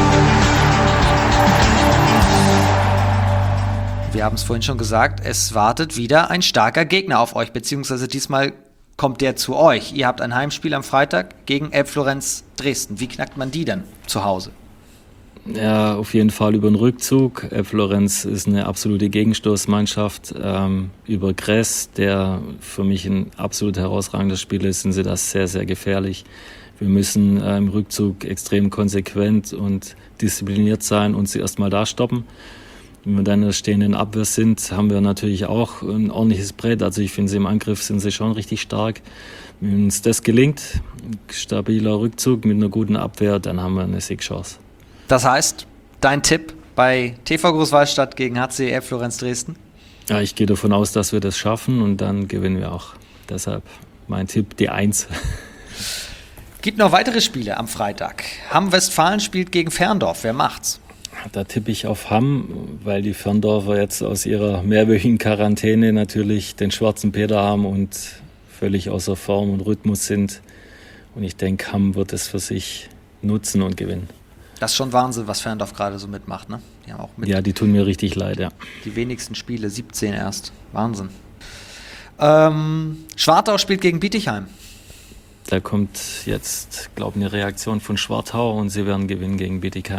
[SPEAKER 1] Wir haben es vorhin schon gesagt, es wartet wieder ein starker Gegner auf euch, beziehungsweise diesmal kommt der zu euch. Ihr habt ein Heimspiel am Freitag gegen Elbflorenz Dresden. Wie knackt man die denn zu Hause?
[SPEAKER 2] Ja, auf jeden Fall über den Rückzug. Elbflorenz ist eine absolute Gegenstoßmannschaft. Ähm, über Gress, der für mich ein absolut herausragender Spieler ist, sind sie das sehr, sehr gefährlich. Wir müssen äh, im Rückzug extrem konsequent und diszipliniert sein und sie erstmal da stoppen. Wenn wir dann in der stehenden Abwehr sind, haben wir natürlich auch ein ordentliches Brett. Also ich finde, sie im Angriff sind sie schon richtig stark. Wenn uns das gelingt, ein stabiler Rückzug mit einer guten Abwehr, dann haben wir eine Siegchance.
[SPEAKER 1] Das heißt, dein Tipp bei T V Großwallstadt gegen H C Elbflorenz Dresden?
[SPEAKER 2] Ja, ich gehe davon aus, dass wir das schaffen und dann gewinnen wir auch. Deshalb mein Tipp, die Eins.
[SPEAKER 1] Gibt noch weitere Spiele am Freitag. Hamm-Westfalen spielt gegen Ferndorf. Wer macht's?
[SPEAKER 2] Da tippe ich auf Hamm, weil die Ferndorfer jetzt aus ihrer mehrwöchigen Quarantäne natürlich den schwarzen Peter haben und völlig außer Form und Rhythmus sind. Und ich denke, Hamm wird es für sich nutzen und gewinnen.
[SPEAKER 1] Das ist schon Wahnsinn, was Ferndorf gerade so mitmacht, ne? Die haben auch mit
[SPEAKER 2] ja, die tun mir richtig leid, ja.
[SPEAKER 1] Die wenigsten Spiele, siebzehn erst. Wahnsinn. Ähm, Schwartau spielt gegen Bietigheim.
[SPEAKER 2] Da kommt jetzt, glaube ich, eine Reaktion von Schwartau und sie werden gewinnen gegen Bietigheim.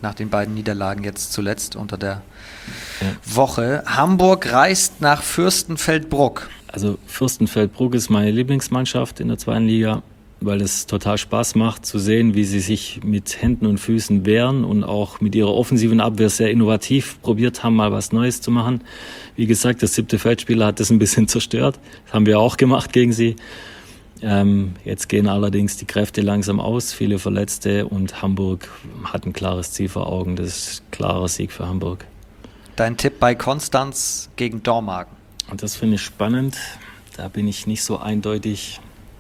[SPEAKER 1] nach den beiden Niederlagen jetzt zuletzt unter der
[SPEAKER 2] Ja.
[SPEAKER 1] Woche. Hamburg reist nach Fürstenfeldbruck.
[SPEAKER 2] Also Fürstenfeldbruck ist meine Lieblingsmannschaft in der zweiten Liga, weil es total Spaß macht zu sehen, wie sie sich mit Händen und Füßen wehren und auch mit ihrer offensiven Abwehr sehr innovativ probiert haben, mal was Neues zu machen. Wie gesagt, der siebte Feldspieler hat das ein bisschen zerstört. Das haben wir auch gemacht gegen sie. Ähm, jetzt gehen allerdings die Kräfte langsam aus, viele Verletzte und Hamburg hat ein klares Ziel vor Augen. Das ist ein klarer Sieg für Hamburg.
[SPEAKER 1] Dein Tipp bei Konstanz gegen Dormagen.
[SPEAKER 2] Und das finde ich spannend. Da bin ich nicht so eindeutig.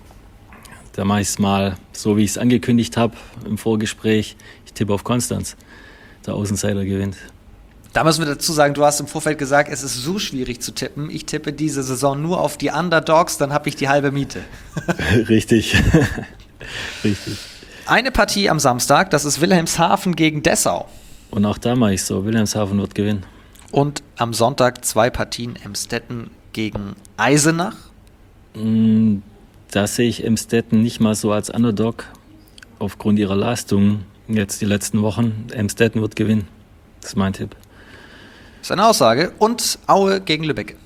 [SPEAKER 2] Da mache ich es mal so, wie ich es angekündigt habe im Vorgespräch. Ich tippe auf Konstanz. Der Außenseiter gewinnt.
[SPEAKER 1] Da müssen wir dazu sagen, du hast im Vorfeld gesagt, es ist so schwierig zu tippen. Ich tippe diese Saison nur auf die Underdogs, dann habe ich die halbe Miete.
[SPEAKER 2] Richtig. Richtig.
[SPEAKER 1] Eine Partie am Samstag, das ist Wilhelmshaven gegen Dessau.
[SPEAKER 2] Und auch da mache ich so. Wilhelmshaven wird gewinnen.
[SPEAKER 1] Und am Sonntag zwei Partien, Emstetten gegen Eisenach.
[SPEAKER 2] Mm, Da sehe ich Emstetten nicht mal so als Underdog aufgrund ihrer Leistung jetzt die letzten Wochen. Emstetten wird gewinnen. Das ist mein Tipp.
[SPEAKER 1] Das ist eine Aussage. Und Aue gegen Lübeck.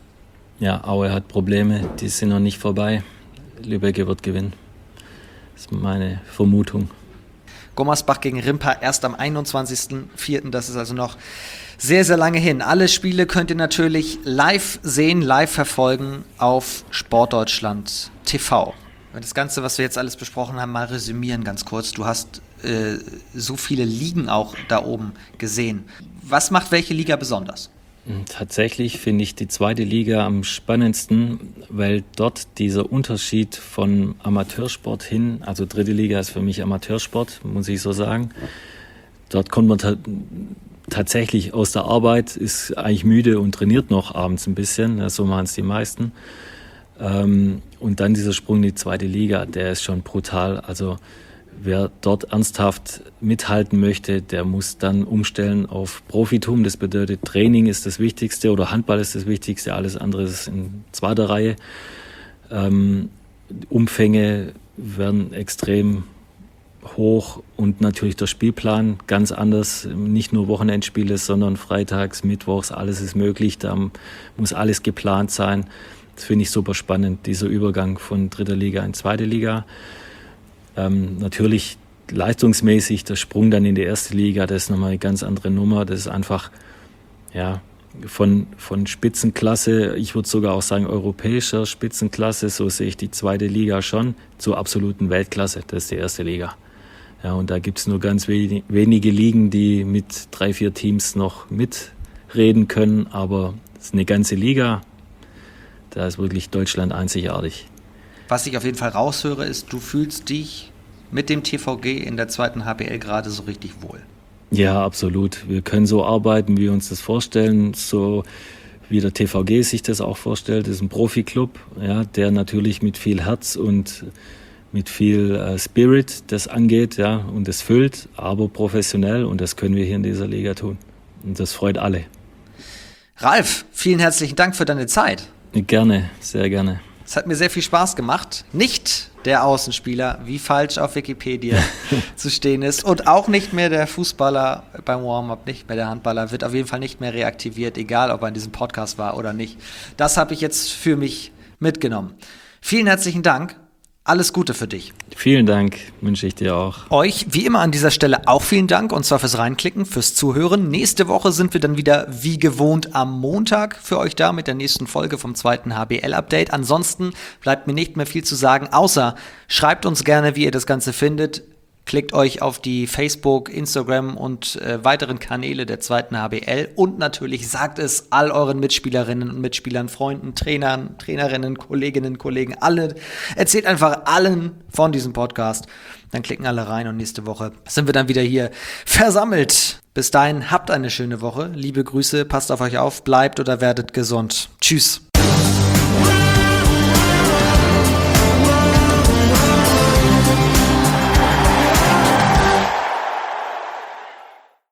[SPEAKER 2] Ja, Aue hat Probleme, die sind noch nicht vorbei. Lübeck wird gewinnen. Das ist meine Vermutung.
[SPEAKER 1] Gummersbach gegen Rimpa erst am einundzwanzigsten vierten Das ist also noch sehr, sehr lange hin. Alle Spiele könnt ihr natürlich live sehen, live verfolgen auf Sportdeutschland T V. Das Ganze, was wir jetzt alles besprochen haben, mal resümieren ganz kurz. Du hast äh, so viele Ligen auch da oben gesehen. Was macht welche Liga besonders?
[SPEAKER 2] Tatsächlich finde ich die zweite Liga am spannendsten, weil dort dieser Unterschied von Amateursport hin, also dritte Liga ist für mich Amateursport, muss ich so sagen. Dort kommt man ta- tatsächlich aus der Arbeit, ist eigentlich müde und trainiert noch abends ein bisschen, ja, so machen es die meisten. Ähm, und dann dieser Sprung in die zweite Liga, der ist schon brutal. Also wer dort ernsthaft mithalten möchte, der muss dann umstellen auf Profitum. Das bedeutet, Training ist das Wichtigste oder Handball ist das Wichtigste, alles andere ist in zweiter Reihe. Ähm, Umfänge werden extrem hoch und natürlich der Spielplan ganz anders. Nicht nur Wochenendspiele, sondern freitags, mittwochs, alles ist möglich. Da muss alles geplant sein. Das finde ich super spannend, dieser Übergang von dritter Liga in zweite Liga. Ähm, natürlich leistungsmäßig der Sprung dann in die erste Liga, das ist nochmal eine ganz andere Nummer. Das ist einfach ja, von, von Spitzenklasse, ich würde sogar auch sagen europäischer Spitzenklasse, so sehe ich die zweite Liga schon, zur absoluten Weltklasse, das ist die erste Liga. Ja, und da gibt es nur ganz wenig, wenige Ligen, die mit drei, vier Teams noch mitreden können, aber es ist eine ganze Liga, da ist wirklich Deutschland einzigartig.
[SPEAKER 1] Was ich auf jeden Fall raushöre, ist, du fühlst dich mit dem T V G in der zweiten H B L gerade so richtig wohl.
[SPEAKER 2] Ja, absolut. Wir können so arbeiten, wie wir uns das vorstellen, so wie der T V G sich das auch vorstellt. Das ist ein Profiklub, ja, der natürlich mit viel Herz und mit viel äh, Spirit das angeht, ja, und das füllt, aber professionell, und das können wir hier in dieser Liga tun. Und das freut alle.
[SPEAKER 1] Ralf, vielen herzlichen Dank für deine Zeit.
[SPEAKER 2] Gerne, sehr gerne.
[SPEAKER 1] Es hat mir sehr viel Spaß gemacht. Nicht der Außenspieler, wie falsch auf Wikipedia zu stehen ist. Und auch nicht mehr der Fußballer beim Warm-up, nicht mehr der Handballer, wird auf jeden Fall nicht mehr reaktiviert, egal ob er in diesem Podcast war oder nicht. Das habe ich jetzt für mich mitgenommen. Vielen herzlichen Dank. Alles Gute für dich.
[SPEAKER 2] Vielen Dank, wünsche ich dir auch.
[SPEAKER 1] Euch wie immer an dieser Stelle auch vielen Dank, und zwar fürs Reinklicken, fürs Zuhören. Nächste Woche sind wir dann wieder wie gewohnt am Montag für euch da mit der nächsten Folge vom zweiten H B L-Update. Ansonsten bleibt mir nicht mehr viel zu sagen, außer schreibt uns gerne, wie ihr das Ganze findet. Klickt euch auf die Facebook, Instagram und äh, weiteren Kanäle der zweiten H B L und natürlich sagt es all euren Mitspielerinnen und Mitspielern, Freunden, Trainern, Trainerinnen, Kolleginnen, Kollegen, alle. Erzählt einfach allen von diesem Podcast. Dann klicken alle rein und nächste Woche sind wir dann wieder hier versammelt. Bis dahin, habt eine schöne Woche. Liebe Grüße, passt auf euch auf, bleibt oder werdet gesund. Tschüss.